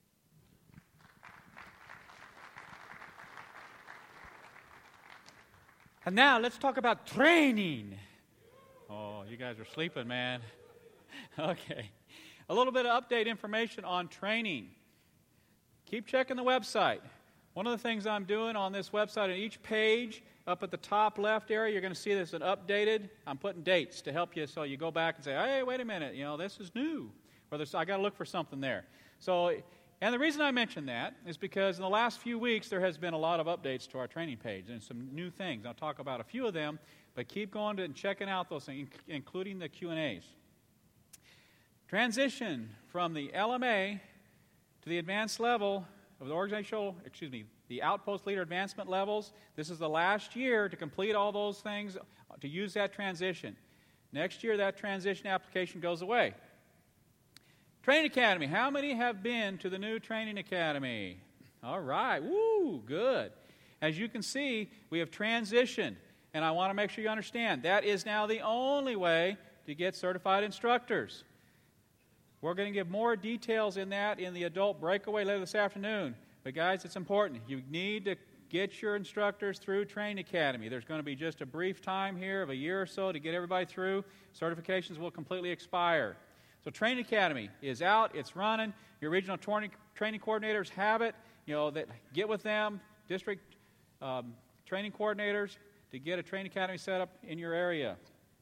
And now let's talk about training. Oh, you guys are sleeping, man. Okay. A little bit of update information on training. Keep checking the website. One of the things I'm doing on this website, on each page, up at the top left area, you're going to see this an updated. I'm putting dates to help you so you go back and say, hey, wait a minute, you know, this is new. Or this, I got to look for something there. So, and the reason I mention that is because in the last few weeks there has been a lot of updates to our training page and some new things. I'll talk about a few of them, but keep going to and checking out those things, including the Q and A's. Transition from the L M A to the advanced level of the organizational, excuse me, the outpost leader advancement levels. This is the last year to complete all those things, to use that transition. Next year, that transition application goes away. Training Academy. How many have been to the new Training Academy? All right. Woo, good. As you can see, we have transitioned, and I want to make sure you understand that is now the only way to get certified instructors. We're going to give more details in that in the adult breakaway later this afternoon. But guys, it's important. You need to get your instructors through Training Academy. There's going to be just a brief time here of a year or so to get everybody through. Certifications will completely expire. So Training Academy is out, it's running. Your regional training, training coordinators have it. You know, that get with them, district um, training coordinators, to get a Training Academy set up in your area.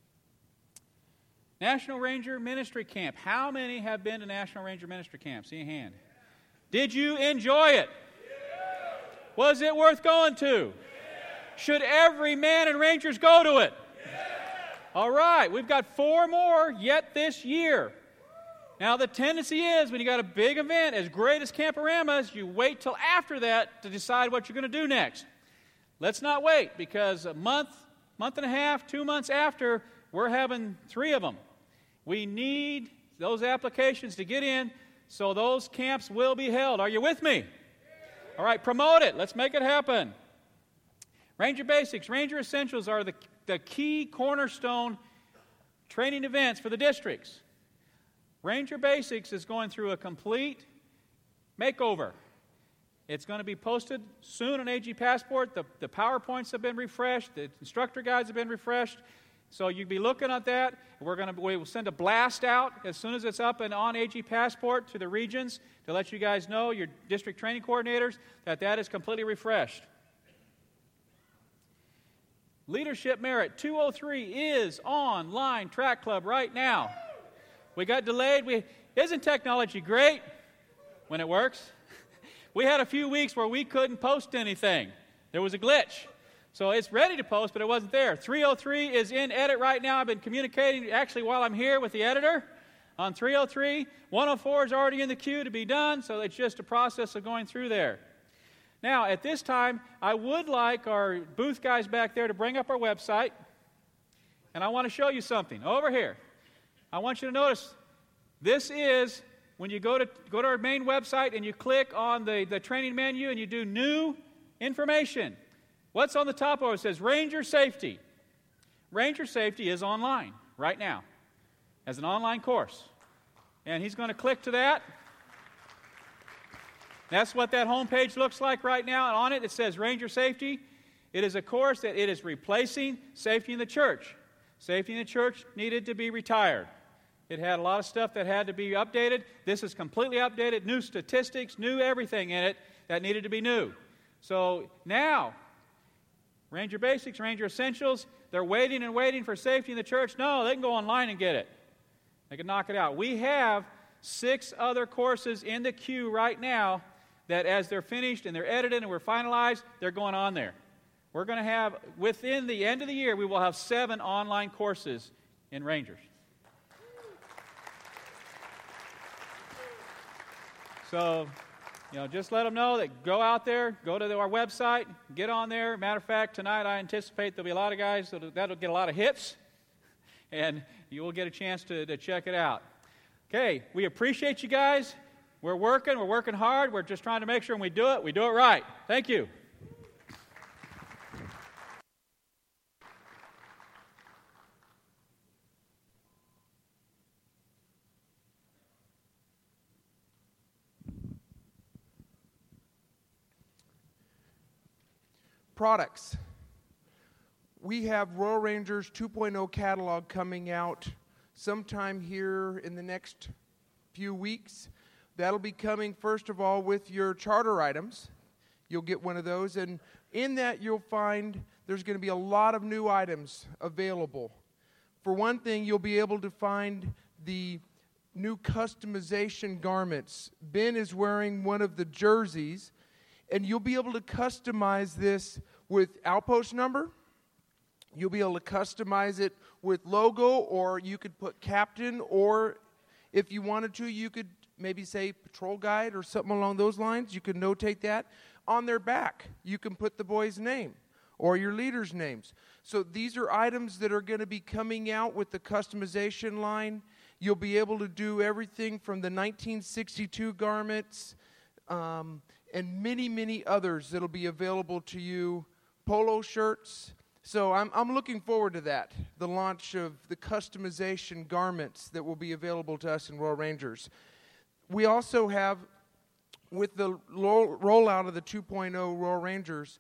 National Ranger Ministry Camp. How many have been to National Ranger Ministry Camp? See a hand. Did you enjoy it? Yeah. Was it worth going to? Yeah. Should every man and Rangers go to it? Yeah. All right, we've got four more yet this year. Now, the tendency is when you got a big event as great as Camporamas, you wait till after that to decide what you're going to do next. Let's not wait, because a month, month and a half, two months after, we're having three of them. We need those applications to get in, so those camps will be held. Are you with me? All right, promote it. Let's make it happen. Ranger Basics, Ranger Essentials are the, the key cornerstone training events for the districts. Ranger Basics is going through a complete makeover. It's going to be posted soon on A G Passport. The, the PowerPoints have been refreshed. The instructor guides have been refreshed. So you'll be looking at that. We're going to we will send a blast out as soon as it's up and on A G Passport to the regions to let you guys know, your district training coordinators, that that is completely refreshed. Leadership Merit two oh three is online track club right now. We got delayed. We, isn't technology great? when it works. We had a few weeks where we couldn't post anything. There was a glitch. So it's ready to post, but it wasn't there. three oh three is in edit right now. I've been communicating actually while I'm here with the editor on three oh three. one oh four is already in the queue to be done, so it's just a process of going through there. Now, at this time, I would like our booth guys back there to bring up our website, and I want to show you something. Over here, I want you to notice this is when you go to go to our main website and you click on the, the training menu and you do new information. What's on the top of it? It says Ranger Safety. Ranger Safety is online right now as an online course. And he's going to click to that. That's what that home page looks like right now. And on it, it says Ranger Safety. It is a course that it is replacing Safety in the Church. Safety in the Church needed to be retired. It had a lot of stuff that had to be updated. This is completely updated, new statistics, new everything in it that needed to be new. So now, Ranger Basics, Ranger Essentials, they're waiting and waiting for Safety in the Church. No, they can go online and get it. They can knock it out. We have six other courses in the queue right now that as they're finished and they're edited and we're finalized, they're going on there. We're going to have, within the end of the year, we will have seven online courses in Rangers. So, you know, just let them know that go out there, go to our website, get on there. Matter of fact, tonight I anticipate there'll be a lot of guys that'll, that'll get a lot of hits, and you will get a chance to, to check it out. Okay, we appreciate you guys. We're working, we're working hard. We're just trying to make sure when we do it, we do it right. Thank you. Products. We have Royal Rangers two point oh catalog coming out sometime here in the next few weeks. That'll be coming, first of all, with your charter items. You'll get one of those, and in that you'll find there's going to be a lot of new items available. For one thing, you'll be able to find the new customization garments. Ben is wearing one of the jerseys, and you'll be able to customize this with outpost number. You'll be able to customize it with logo, or you could put captain, or if you wanted to, you could maybe say patrol guide or something along those lines. You could notate that. On their back, you can put the boy's name or your leader's names. So these are items that are going to be coming out with the customization line. You'll be able to do everything from the nineteen sixty-two garments um, and many, many others that'll be available to you. Polo shirts. So I'm, I'm looking forward to that, the launch of the customization garments that will be available to us in Royal Rangers. We also have, with the roll, rollout of the two point oh Royal Rangers,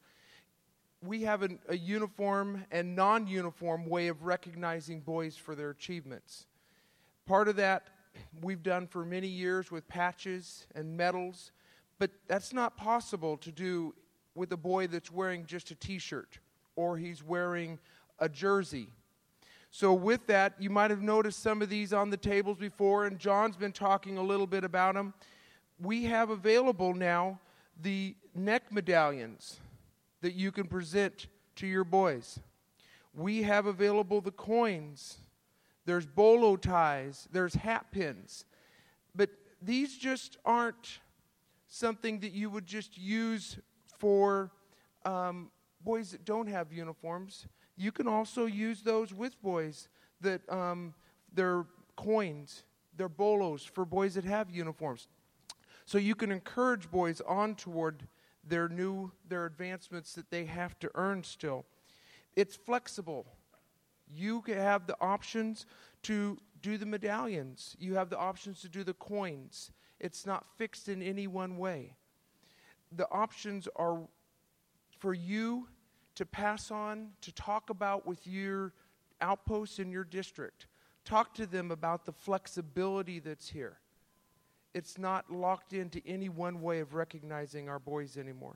we have an, a uniform and non-uniform way of recognizing boys for their achievements. Part of that we've done for many years with patches and medals, but that's not possible to do with a boy that's wearing just a T-shirt or he's wearing a jersey. So with that, you might have noticed some of these on the tables before, and John's been talking a little bit about them. We have available now the neck medallions that you can present to your boys. We have available the coins. There's bolo ties. There's hat pins. But these just aren't something that you would just use for um, boys that don't have uniforms. You can also use those with boys that um, they're coins, they're bolos for boys that have uniforms. So you can encourage boys on toward their new, their advancements that they have to earn still. It's flexible. You have the options to do the medallions. You have the options to do the coins. It's not fixed in any one way. The options are for you to pass on, to talk about with your outposts in your district. Talk to them about the flexibility that's here. It's not locked into any one way of recognizing our boys anymore.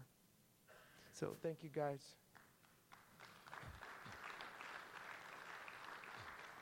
So thank you, guys.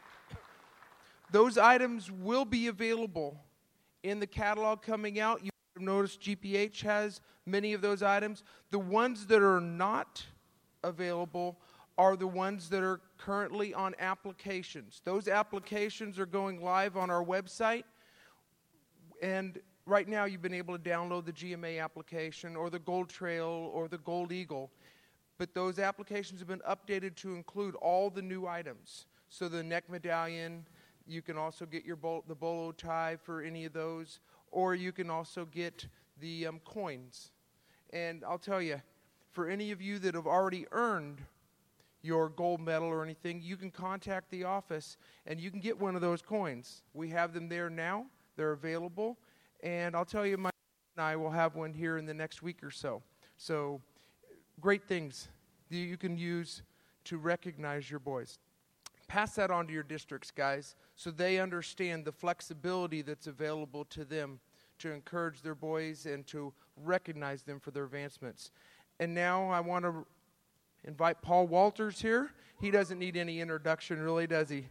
Those items will be available in the catalog coming out. You notice G P H has many of those items. The ones that are not available are the ones that are currently on applications. Those applications are going live on our website, and right now you've been able to download the G M A application or the Gold Trail or the Gold Eagle, but those applications have been updated to include all the new items. So the neck medallion, you can also get your bol- the bolo tie for any of those, or you can also get the um, coins. And I'll tell you, for any of you that have already earned your gold medal or anything, you can contact the office and you can get one of those coins. We have them there now. They're available. And I'll tell you, my and I will have one here in the next week or so. So great things that you can use to recognize your boys. Pass that on to your districts, guys, so they understand the flexibility that's available to them to encourage their boys and to recognize them for their advancements. And now I want to invite Paul Walters here. He doesn't need any introduction, really, does he?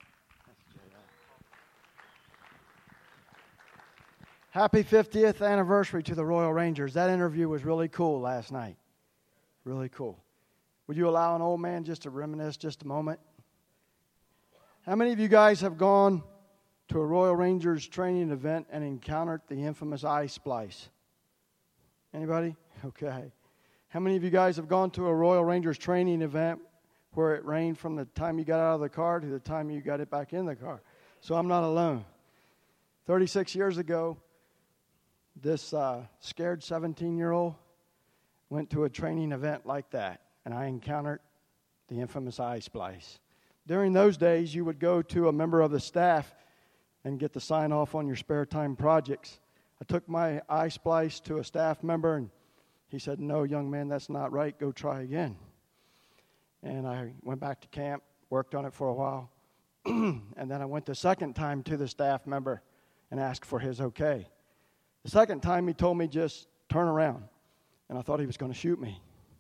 Happy fiftieth anniversary to the Royal Rangers. That interview was really cool last night. Really cool. Would you allow an old man just to reminisce just a moment? How many of you guys have gone to a Royal Rangers training event and encountered the infamous ice splice? Anybody? Okay. How many of you guys have gone to a Royal Rangers training event where it rained from the time you got out of the car to the time you got it back in the car? So I'm not alone. thirty-six years ago, this uh, scared seventeen-year-old went to a training event like that, and I encountered the infamous ice splice. During those days, you would go to a member of the staff and get the sign-off on your spare time projects. I took my ice splice to a staff member, and he said, "No, young man, that's not right. Go try again." And I went back to camp, worked on it for a while, and then I went the second time to the staff member and asked for his okay. The second time he told me just turn around, and I thought he was going to shoot me.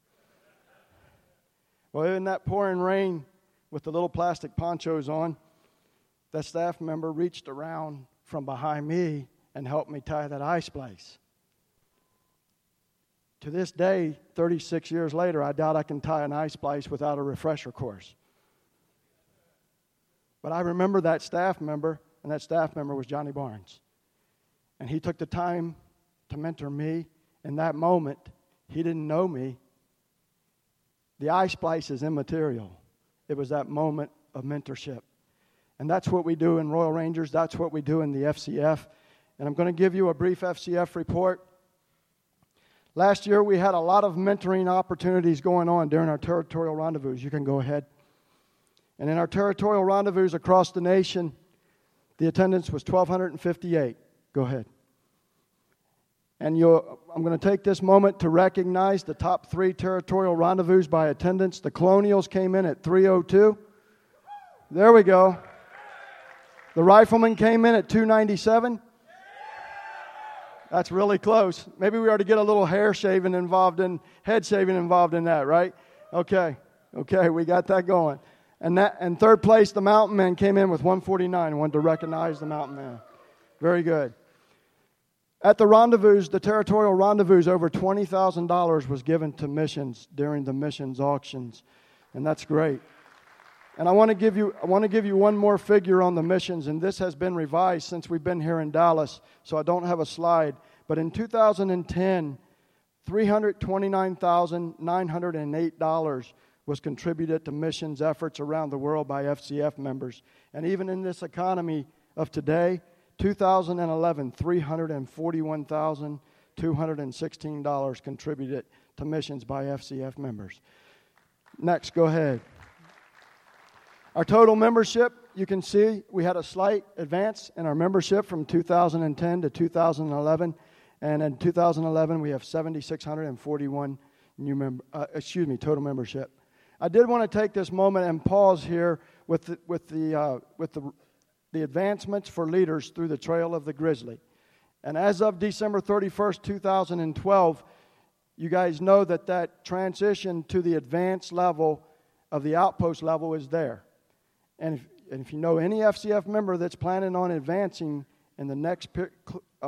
Well, in that pouring rain with the little plastic ponchos on, that staff member reached around from behind me and helped me tie that ice splice. To this day, thirty-six years later, I doubt I can tie an ice splice without a refresher course. But I remember that staff member, and that staff member was Johnny Barnes. And he took the time to mentor me in that moment. He didn't know me. The ice splice is immaterial. It was that moment of mentorship. And that's what we do in Royal Rangers. That's what we do in the F C F. And I'm going to give you a brief F C F report. Last year, we had a lot of mentoring opportunities going on during our territorial rendezvous. You can go ahead. And in our territorial rendezvous across the nation, the attendance was one thousand two hundred fifty-eight. Go ahead. And you'll, I'm going to take this moment to recognize the top three territorial rendezvous by attendance. The Colonials came in at three oh two. There we go. The Riflemen came in at two ninety-seven. That's really close. Maybe we ought to get a little hair shaving involved in, head shaving involved in that, right? Okay. Okay, we got that going. And that, and third place, the Mountain Men came in with one forty-nine. I wanted to recognize the Mountain Men. Very good. At the rendezvous, the territorial rendezvous, over twenty thousand dollars was given to missions during the missions auctions. And that's great. And I want to give you I want to give you one more figure on the missions, and this has been revised since we've been here in Dallas, so I don't have a slide. But in two thousand ten, three hundred twenty-nine thousand nine hundred eight dollars was contributed to missions efforts around the world by F C F members. And even in this economy of today, two thousand eleven, three hundred forty-one thousand two hundred sixteen dollars contributed to missions by F C F members. Next, go ahead. Our total membership, you can see we had a slight advance in our membership from two thousand ten to two thousand eleven. And in two thousand eleven, we have seven thousand six hundred forty-one new member, uh, excuse me, total membership. I did want to take this moment and pause here with the, with the, uh, with the, the advancements for leaders through the Trail of the Grizzly. And as of December thirty-first, two thousand twelve, you guys know that that transition to the advanced level of the outpost level is there. And if, and if you know any F C F member that's planning on advancing in the next, um,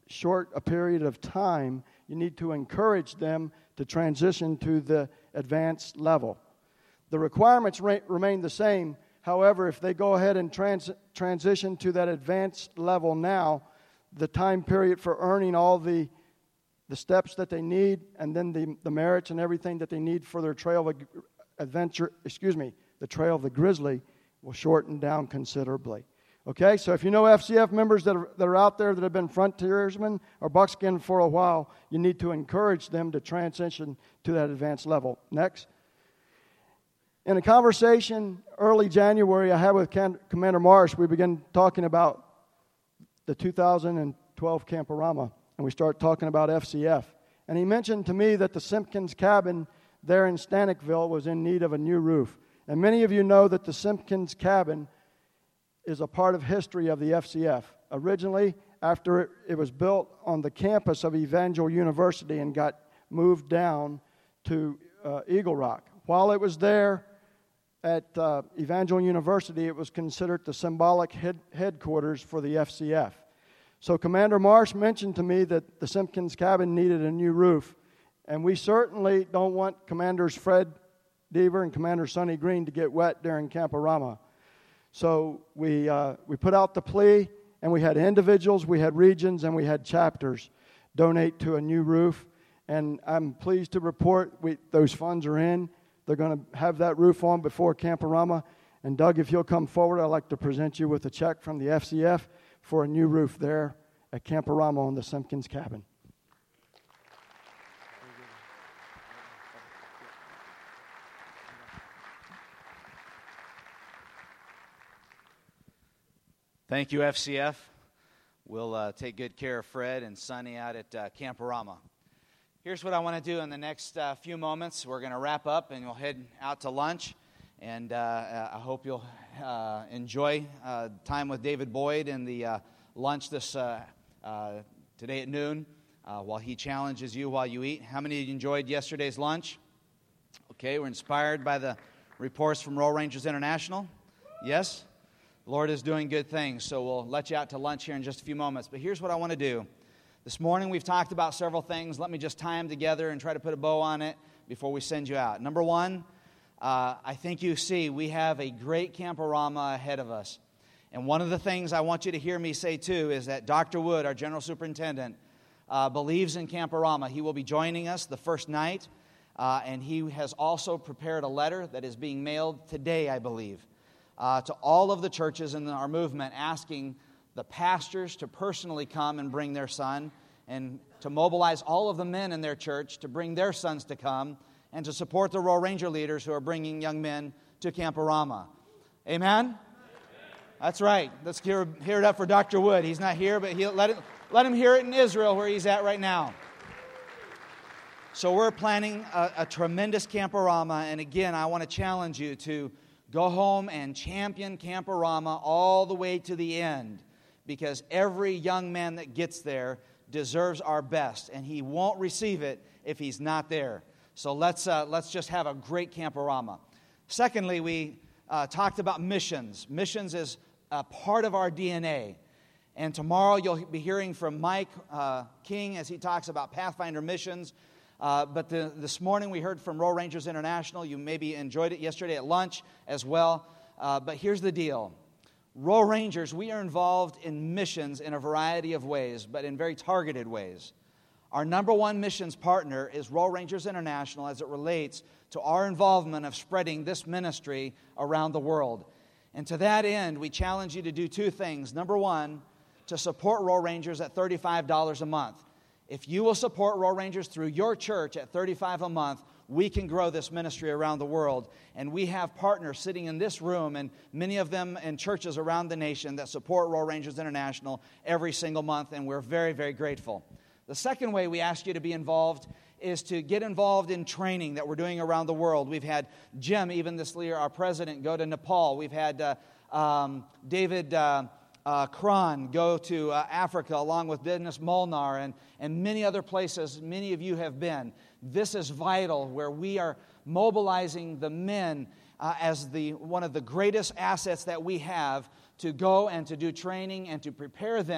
short a period of time, you need to encourage them to transition to the advanced level. The requirements re- remain the same. However, if they go ahead and trans- transition to that advanced level now, the time period for earning all the the steps that they need and then the, the merits and everything that they need for their trail of adventure, excuse me, the Trail of the Grizzly will shorten down considerably. Okay, so if you know F C F members that are, that are out there that have been frontiersmen or buckskin for a while, you need to encourage them to transition to that advanced level. Next. In a conversation early January I had with Can- Commander Marsh, we began talking about the two thousand twelve Camporama, and we started talking about F C F. And he mentioned to me that the Simpkins cabin there in Stanicville was in need of a new roof. And many of you know that the Simpkins cabin is a part of history of the F C F. Originally, after it, it was built on the campus of Evangel University and got moved down to uh, Eagle Rock. While it was there at uh, Evangel University, it was considered the symbolic head- headquarters for the F C F. So Commander Marsh mentioned to me that the Simpkins cabin needed a new roof, and we certainly don't want Commanders Fred Deaver and Commander Sonny Green to get wet during Camporama. So we uh, we put out the plea, and we had individuals, we had regions, and we had chapters donate to a new roof. And I'm pleased to report we, those funds are in. They're going to have that roof on before Camporama. And Doug, if you'll come forward, I'd like to present you with a check from the F C F for a new roof there at Camporama on the Simpkins cabin. Thank you, F C F. We'll uh, take good care of Fred and Sonny out at uh, Camporama. Here's what I want to do in the next uh, few moments. We're going to wrap up and we'll head out to lunch. And uh, I hope you'll uh, enjoy uh, time with David Boyd and the uh, lunch this uh, uh, today at noon uh, while he challenges you while you eat. How many of you enjoyed yesterday's lunch? Okay, we're inspired by the reports from Royal Rangers International. Yes? The Lord is doing good things, so we'll let you out to lunch here in just a few moments. But here's what I want to do. This morning we've talked about several things. Let me just tie them together and try to put a bow on it before we send you out. Number one, uh, I think you see we have a great Camporama ahead of us. And one of the things I want you to hear me say too is that Doctor Wood, our General Superintendent, uh, believes in Camporama. He will be joining us the first night, uh, and he has also prepared a letter that is being mailed today, I believe, uh, to all of the churches in our movement asking the pastors to personally come and bring their son, and to mobilize all of the men in their church to bring their sons to come, and to support the Royal Ranger leaders who are bringing young men to Camporama. Amen? That's right. Let's hear, hear it up for Doctor Wood. He's not here, but he'll, let, it, let him hear it in Israel where he's at right now. So we're planning a, a tremendous Camporama, and again, I want to challenge you to go home and champion Camporama all the way to the end, because every young man that gets there deserves our best, and he won't receive it if he's not there. So let's uh, let's just have a great Camporama. Secondly, we uh, talked about missions. Missions is a part of our D N A. And tomorrow you'll be hearing from Mike uh, King as he talks about Pathfinder missions. Uh, but the, this morning we heard from Royal Rangers International. You maybe enjoyed it yesterday at lunch as well. Uh, but here's the deal. Royal Rangers, we are involved in missions in a variety of ways, but in very targeted ways. Our number one missions partner is Royal Rangers International as it relates to our involvement of spreading this ministry around the world. And to that end, we challenge you to do two things. Number one, to support Royal Rangers at thirty-five dollars a month. If you will support Royal Rangers through your church at thirty-five dollars a month, we can grow this ministry around the world. And we have partners sitting in this room, and many of them in churches around the nation that support Royal Rangers International every single month, and we're very, very grateful. The second way we ask you to be involved is to get involved in training that we're doing around the world. We've had Jim, even this year, our president, go to Nepal. We've had uh, um, David uh, uh, Kron go to uh, Africa along with Dennis Molnar and, and many other places many of you have been. This is vital, where we are mobilizing the men uh, as the one of the greatest assets that we have to go and to do training and to prepare them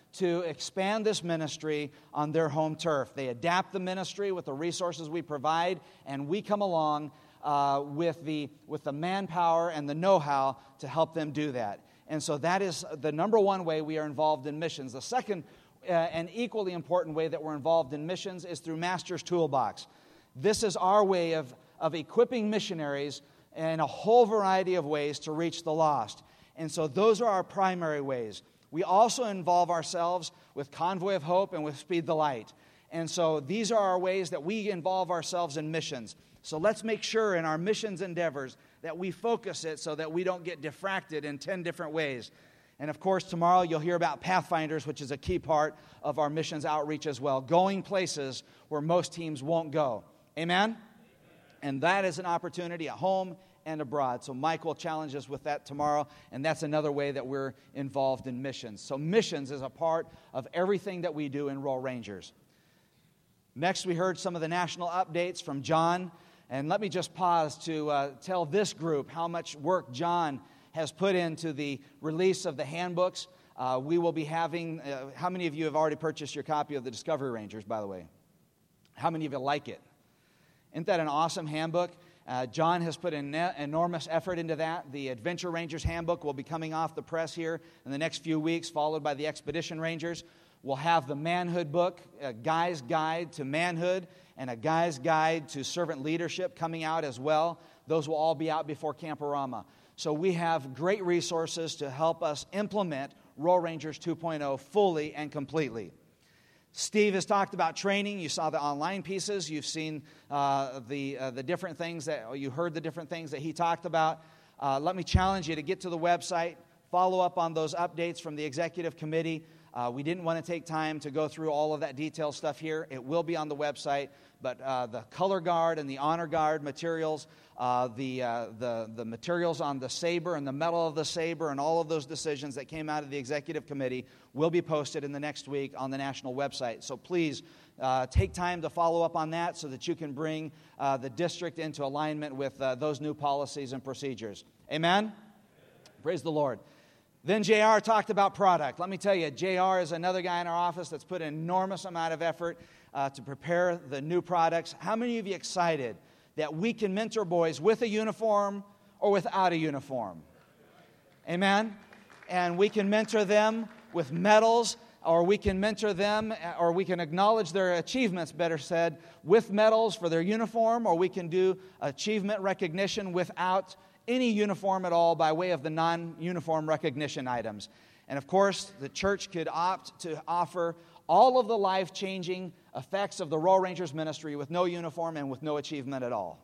to expand this ministry on their home turf. They adapt the ministry with the resources we provide, and we come along uh, with the with the manpower and the know-how to help them do that. And so that is the number one way we are involved in missions. The second uh, and equally important way that we're involved in missions is through Master's Toolbox. This is our way of, of equipping missionaries in a whole variety of ways to reach the lost. And so those are our primary ways. We also involve ourselves with Convoy of Hope and with Speed the Light. And so these are our ways that we involve ourselves in missions. So let's make sure in our missions endeavors that we focus it so that we don't get diffracted in ten different ways. And of course, tomorrow you'll hear about Pathfinders, which is a key part of our missions outreach as well, going places where most teams won't go. Amen? And that is an opportunity at home and abroad. So Mike will challenge us with that tomorrow, and that's another way that we're involved in missions. So missions is a part of everything that we do in Royal Rangers. Next, we heard some of the national updates from John. And let me just pause to uh, tell this group how much work John has put into the release of the handbooks. Uh, we will be having, uh, how many of you have already purchased your copy of the Discovery Rangers, by the way? How many of you like it? Isn't that an awesome handbook? Uh, John has put an enormous effort into that. The Adventure Rangers handbook will be coming off the press here in the next few weeks, followed by the Expedition Rangers. We'll have the Manhood book, a guy's guide to manhood, and a guy's guide to servant leadership coming out as well. Those will all be out before Camporama. So we have great resources to help us implement Royal Rangers two point oh fully and completely. Steve has talked about training. You saw the online pieces. You've seen uh, the uh, the different things that, you heard the different things that he talked about. Uh, let me challenge you to get to the website, follow up on those updates from the executive committee. Uh, we didn't want to take time to go through all of that detailed stuff here. It will be on the website, but uh, the Color Guard and the Honor Guard materials, uh, the, uh, the, the materials on the saber and the metal of the saber and all of those decisions that came out of the executive committee will be posted in the next week on the national website. So please uh, take time to follow up on that so that you can bring uh, the district into alignment with uh, those new policies and procedures. Amen? Praise the Lord. Then J R talked about product. Let me tell you, J R is another guy in our office that's put an enormous amount of effort uh, to prepare the new products. How many of you excited that we can mentor boys with a uniform or without a uniform? Amen? And we can mentor them with medals, or we can mentor them, or we can acknowledge their achievements, better said, with medals for their uniform, or we can do achievement recognition without any uniform at all by way of the non-uniform recognition items. And of course, the church could opt to offer all of the life-changing effects of the Royal Rangers ministry with no uniform and with no achievement at all.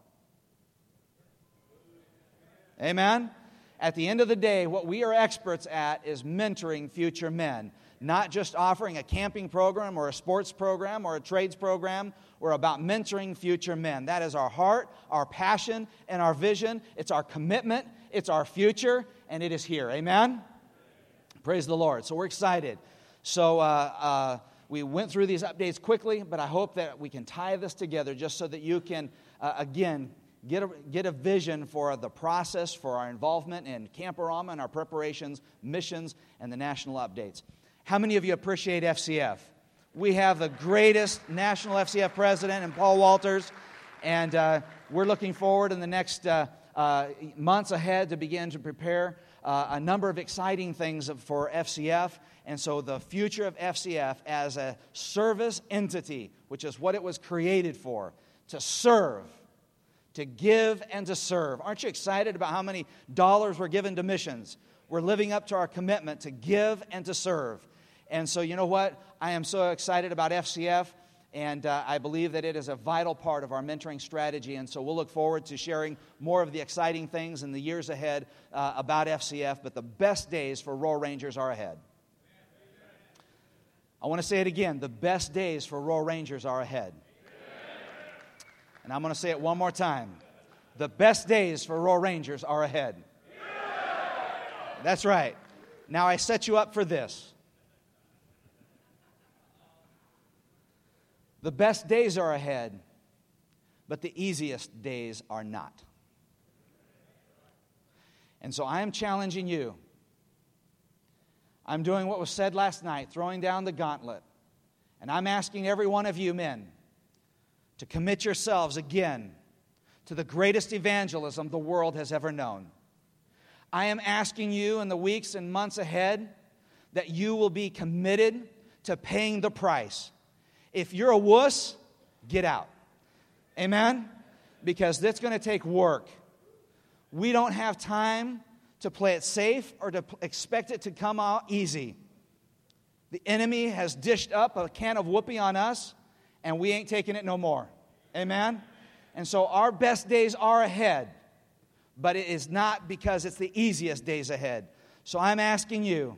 Amen? At the end of the day, what we are experts at is mentoring future men. Not just offering a camping program or a sports program or a trades program. We're about mentoring future men. That is our heart, our passion, and our vision. It's our commitment. It's our future, and it is here. Amen? Praise the Lord. So we're excited. So uh, uh, we went through these updates quickly, but I hope that we can tie this together just so that you can, uh, again, get a, get a vision for the process for our involvement in Camporama and our preparations, missions, and the national updates. How many of you appreciate F C F? We have the greatest national F C F president in Paul Walters, and uh, we're looking forward in the next uh, uh, months ahead to begin to prepare uh, a number of exciting things for F C F. And so the future of F C F as a service entity, which is what it was created for, to serve, to give and to serve. Aren't you excited about how many dollars were given to missions? We're living up to our commitment to give and to serve. And so, you know what? I am so excited about F C F, and uh, I believe that it is a vital part of our mentoring strategy. And so we'll look forward to sharing more of the exciting things in the years ahead uh, about F C F. But the best days for Royal Rangers are ahead. I want to say it again. The best days for Royal Rangers are ahead. And I'm going to say it one more time. The best days for Royal Rangers are ahead. That's right. Now I set you up for this. The best days are ahead, but the easiest days are not. And so I am challenging you. I'm doing what was said last night, throwing down the gauntlet. And I'm asking every one of you men to commit yourselves again to the greatest evangelism the world has ever known. I am asking you in the weeks and months ahead that you will be committed to paying the price. If you're a wuss, get out. Amen? Because that's going to take work. We don't have time to play it safe or to expect it to come out easy. The enemy has dished up a can of whoopee on us, and we ain't taking it no more. Amen? And so our best days are ahead, but it is not because it's the easiest days ahead. So I'm asking you,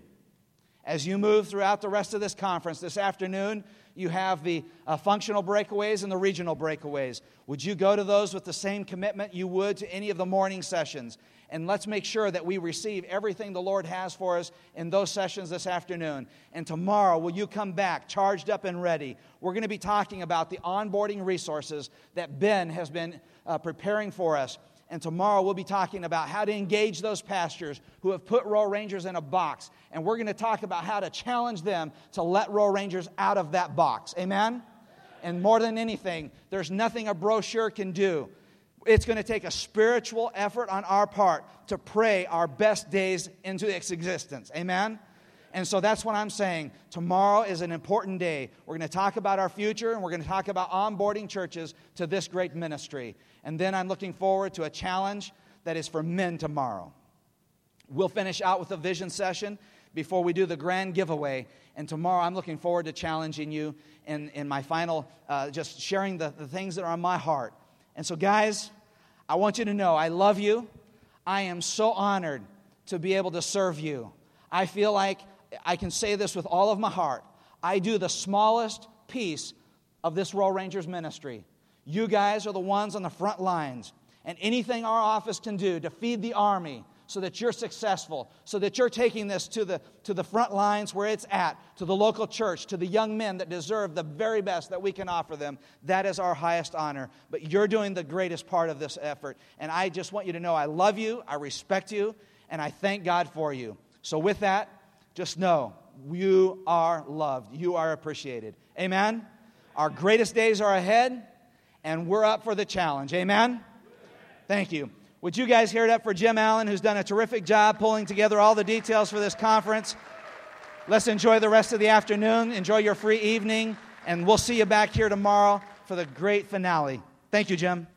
as you move throughout the rest of this conference this afternoon, you have the uh, functional breakaways and the regional breakaways. Would you go to those with the same commitment you would to any of the morning sessions? And let's make sure that we receive everything the Lord has for us in those sessions this afternoon. And tomorrow, will you come back charged up and ready? We're going to be talking about the onboarding resources that Ben has been uh, preparing for us. And tomorrow we'll be talking about how to engage those pastors who have put Royal Rangers in a box. And we're going to talk about how to challenge them to let Royal Rangers out of that box. Amen? And more than anything, there's nothing a brochure can do. It's going to take a spiritual effort on our part to pray our best days into its existence. Amen? And so that's what I'm saying. Tomorrow is an important day. We're going to talk about our future, and we're going to talk about onboarding churches to this great ministry. And then I'm looking forward to a challenge that is for men tomorrow. We'll finish out with a vision session before we do the grand giveaway. And tomorrow I'm looking forward to challenging you in, in my final, uh, just sharing the, the things that are on my heart. And so guys, I want you to know I love you. I am so honored to be able to serve you. I feel like I can say this with all of my heart. I do the smallest piece of this Royal Rangers ministry. You guys are the ones on the front lines. And anything our office can do to feed the army so that you're successful, so that you're taking this to the, to the front lines where it's at, to the local church, to the young men that deserve the very best that we can offer them, that is our highest honor. But you're doing the greatest part of this effort. And I just want you to know I love you, I respect you, and I thank God for you. So with that, just know you are loved. You are appreciated. Amen? Our greatest days are ahead, and we're up for the challenge. Amen? Thank you. Would you guys hear it up for Jim Allen, who's done a terrific job pulling together all the details for this conference? Let's enjoy the rest of the afternoon. Enjoy your free evening, and we'll see you back here tomorrow for the great finale. Thank you, Jim.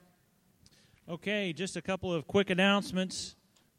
Okay, just a couple of quick announcements.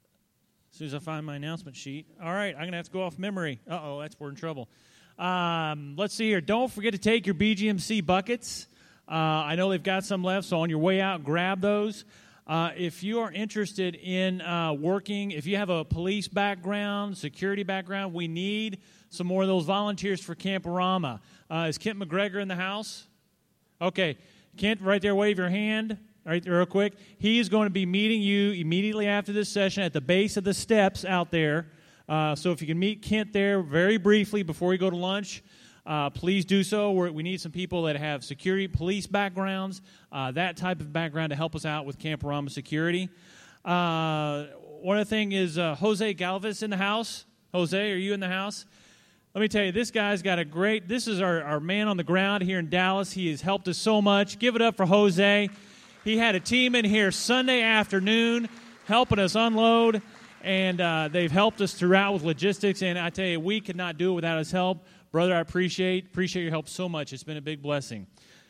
As soon as I find my announcement sheet. All right, I'm going to have to go off memory. Uh-oh, that's we're in trouble. Um, let's see here. Don't forget to take your B G M C buckets. Uh, I know they've got some left, so on your way out, grab those. Uh, if you are interested in uh, working, if you have a police background, security background, we need some more of those volunteers for Camporama. Uh, is Kent McGregor in the house? Okay. Kent, right there, wave your hand. Right there, real quick. He is going to be meeting you immediately after this session at the base of the steps out there. Uh, so if you can meet Kent there very briefly before we go to lunch, uh, please do so. We're, we need some people that have security, police backgrounds, uh, that type of background to help us out with Camporama security. Uh, one other thing is uh, Jose Galvez in the house. Jose, are you in the house? Let me tell you, this guy's got a great, this is our, our man on the ground here in Dallas. He has helped us so much. Give it up for Jose. He had a team in here Sunday afternoon helping us unload, and uh, they've helped us throughout with logistics, and I tell you, we could not do it without his help. Brother, I appreciate appreciate your help so much. It's been a big blessing.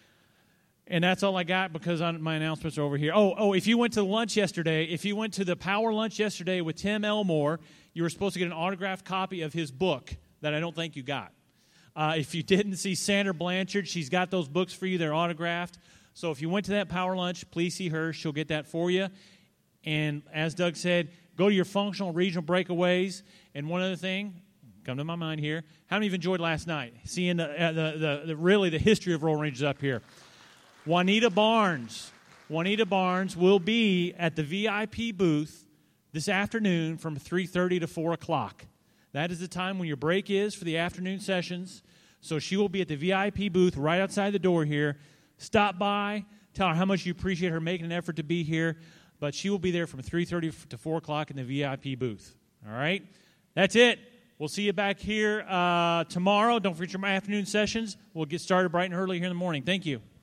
And that's all I got because I'm, my announcements are over here. Oh, oh! If you went to lunch yesterday, if you went to the power lunch yesterday with Tim Elmore, you were supposed to get an autographed copy of his book that I don't think you got. Uh, if you didn't see Sandra Blanchard, she's got those books for you. They're autographed. So if you went to that power lunch, please see her. She'll get that for you. And as Doug said, go to your functional regional breakaways. And one other thing, come to my mind here, how many of you enjoyed last night? Seeing the, uh, the, the, the really the history of Royal Rangers up here. Juanita Barnes. Juanita Barnes will be at the V I P booth this afternoon from three thirty to four o'clock. That is the time when your break is for the afternoon sessions. So she will be at the V I P booth right outside the door here. Stop by, tell her how much you appreciate her making an effort to be here. But she will be there from three thirty to four o'clock in the V I P booth. All right? That's it. We'll see you back here uh, tomorrow. Don't forget your afternoon sessions. We'll get started bright and early here in the morning. Thank you.